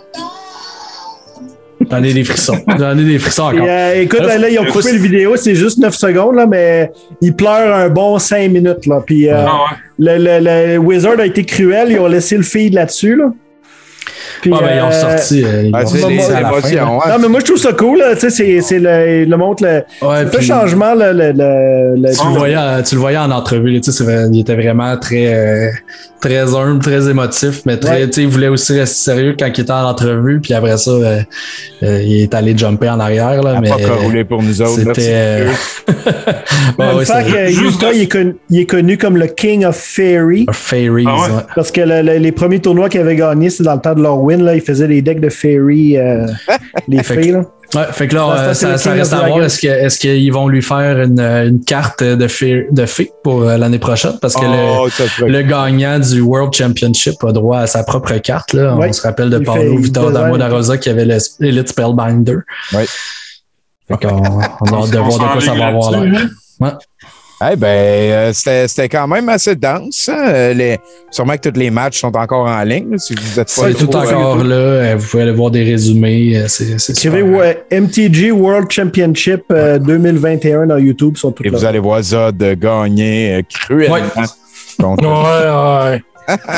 J'en ai des frissons. J'en ai des frissons Et, encore. euh, écoute, Là, là, ils ont faut- coupé faut- le vidéo, c'est juste neuf secondes, là, mais il pleure un bon cinq minutes. Là, puis, euh, Ah ouais. le, le- le Wizard a été cruel, ils ont laissé le feed là-dessus. Là. Puis, Ah, ben, ils ont euh, sorti. euh, ils Ah, ont c'est sorti les à la fin, là. émotions. hein. Non, mais moi, je trouve ça cool. Là, tu sais, c'est, c'est le, le montre le, Ouais, le puis changement. Le, le, le, le- tu, le voyais, euh, tu le voyais en entrevue. là, tu sais, c'est vrai, il était vraiment très, euh, très humble, très émotif, mais très, Ouais. tu sais, il voulait aussi rester sérieux quand il était en entrevue. Puis après ça, euh, euh, il est allé jumper en arrière. Là, Elle mais, a pas roulé pour nous autres. Merci. c'était. euh, Mais ouais, le ouais, fait c'est- que Juste Utah, de- il est, connu, il est connu comme le King of Fairy. Fairies. Ah ouais? ouais. Parce que le- le- les premiers tournois qu'il avait gagnés, c'est dans le temps de leur win. Là, ils faisaient des decks de Fairy, euh, les Fait fées. Là. Ouais, fait que là, Dans ce euh, temps, c'est ça, le ça King reste of à voir. Dragon. Est-ce, que, est-ce qu'ils vont lui faire une, une carte de fée, de fée pour euh, l'année prochaine? Parce que Oh, ça te le, fait- le gagnant du World Championship a droit à sa propre carte. Là. Ouais. On se rappelle de Il Paulo fait- il Vitor design Damo une da Rosa qui avait le Elite Spellbinder. Ouais. Fait qu'on on a hâte de On voir de quoi ça va avoir s'enligne l'air. là-dessus, Eh ben, euh, c'était, c'était quand même assez dense. hein. Euh, Les, sûrement que tous les matchs sont encore en ligne. là, si vous êtes pas C'est tout trop, euh, encore là. Euh, Vous pouvez aller voir des résumés. euh, C'est, c'est Écrivez super. ouais, M T G World Championship euh, deux mille vingt et un dans YouTube. Ils sont tous Et là. vous allez voir Zod gagner euh, cruellement. Ouais. contre- Ouais, ouais.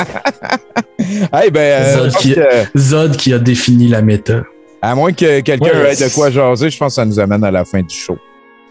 Eh ben, euh, Zod je pense qui- que, Zod qui a défini la méta. à moins que quelqu'un Ouais, ait de quoi jaser, je pense que ça nous amène à la fin du show.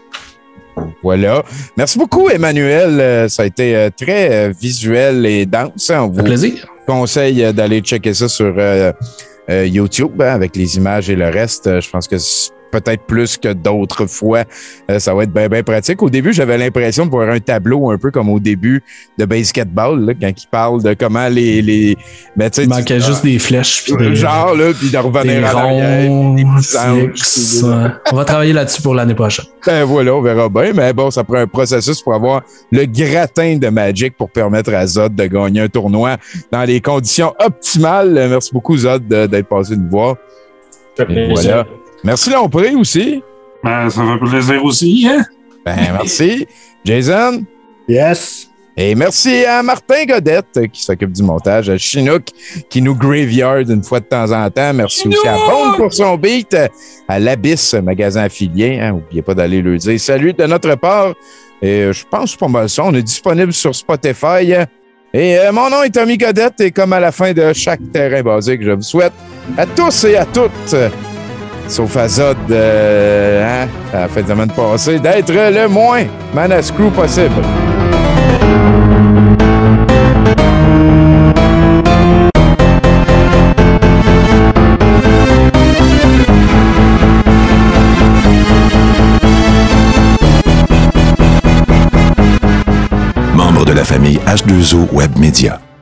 Voilà. Merci beaucoup, Emmanuel. Euh, Ça a été euh, très euh, visuel et dense. hein. On Ça vous fait plaisir. conseille euh, d'aller checker ça sur euh, euh, YouTube hein, avec les images et le reste. Euh, Je pense que c'est peut-être plus que d'autres fois, euh, ça va être bien, bien pratique. Au début, j'avais l'impression de voir un tableau un peu comme au début de Basketball, là, quand il parle de comment les... les ben, tu sais, Il tu- manquait juste des flèches. Puis des, genre, là, puis de revenir des en arrière, ronds, puis des petits anges, six, puis des- ouais. On va travailler là-dessus pour l'année prochaine. Ben voilà, on verra bien. Mais bon, ça prend un processus pour avoir le gratin de Magic pour permettre à Zod de gagner un tournoi dans les conditions optimales. Euh, Merci beaucoup, Zod, de- d'être passé nous voir. Ça fait Et plaisir. voilà. Merci Lompré aussi. Ben, ça fait plaisir aussi, hein? Ben, merci. Jason. Yes. Et merci à Martin Godette euh, qui s'occupe du montage, à Chinook qui nous graveyard une fois de temps en temps. Merci aussi à Bond pour son beat, euh, à l'Abyss, magasin affilié. Hein, n'oubliez pas d'aller le dire. Salut de notre part. Et euh, je pense pas mal ça. On est disponible sur Spotify. Et euh, mon nom est Tommy Godette et comme à la fin de chaque terrain basique, je vous souhaite à tous et à toutes, euh, sauf à Zod, euh, hein, à la fin de semaine passée, d'être le moins manascrew possible. famille H deux O Web Media.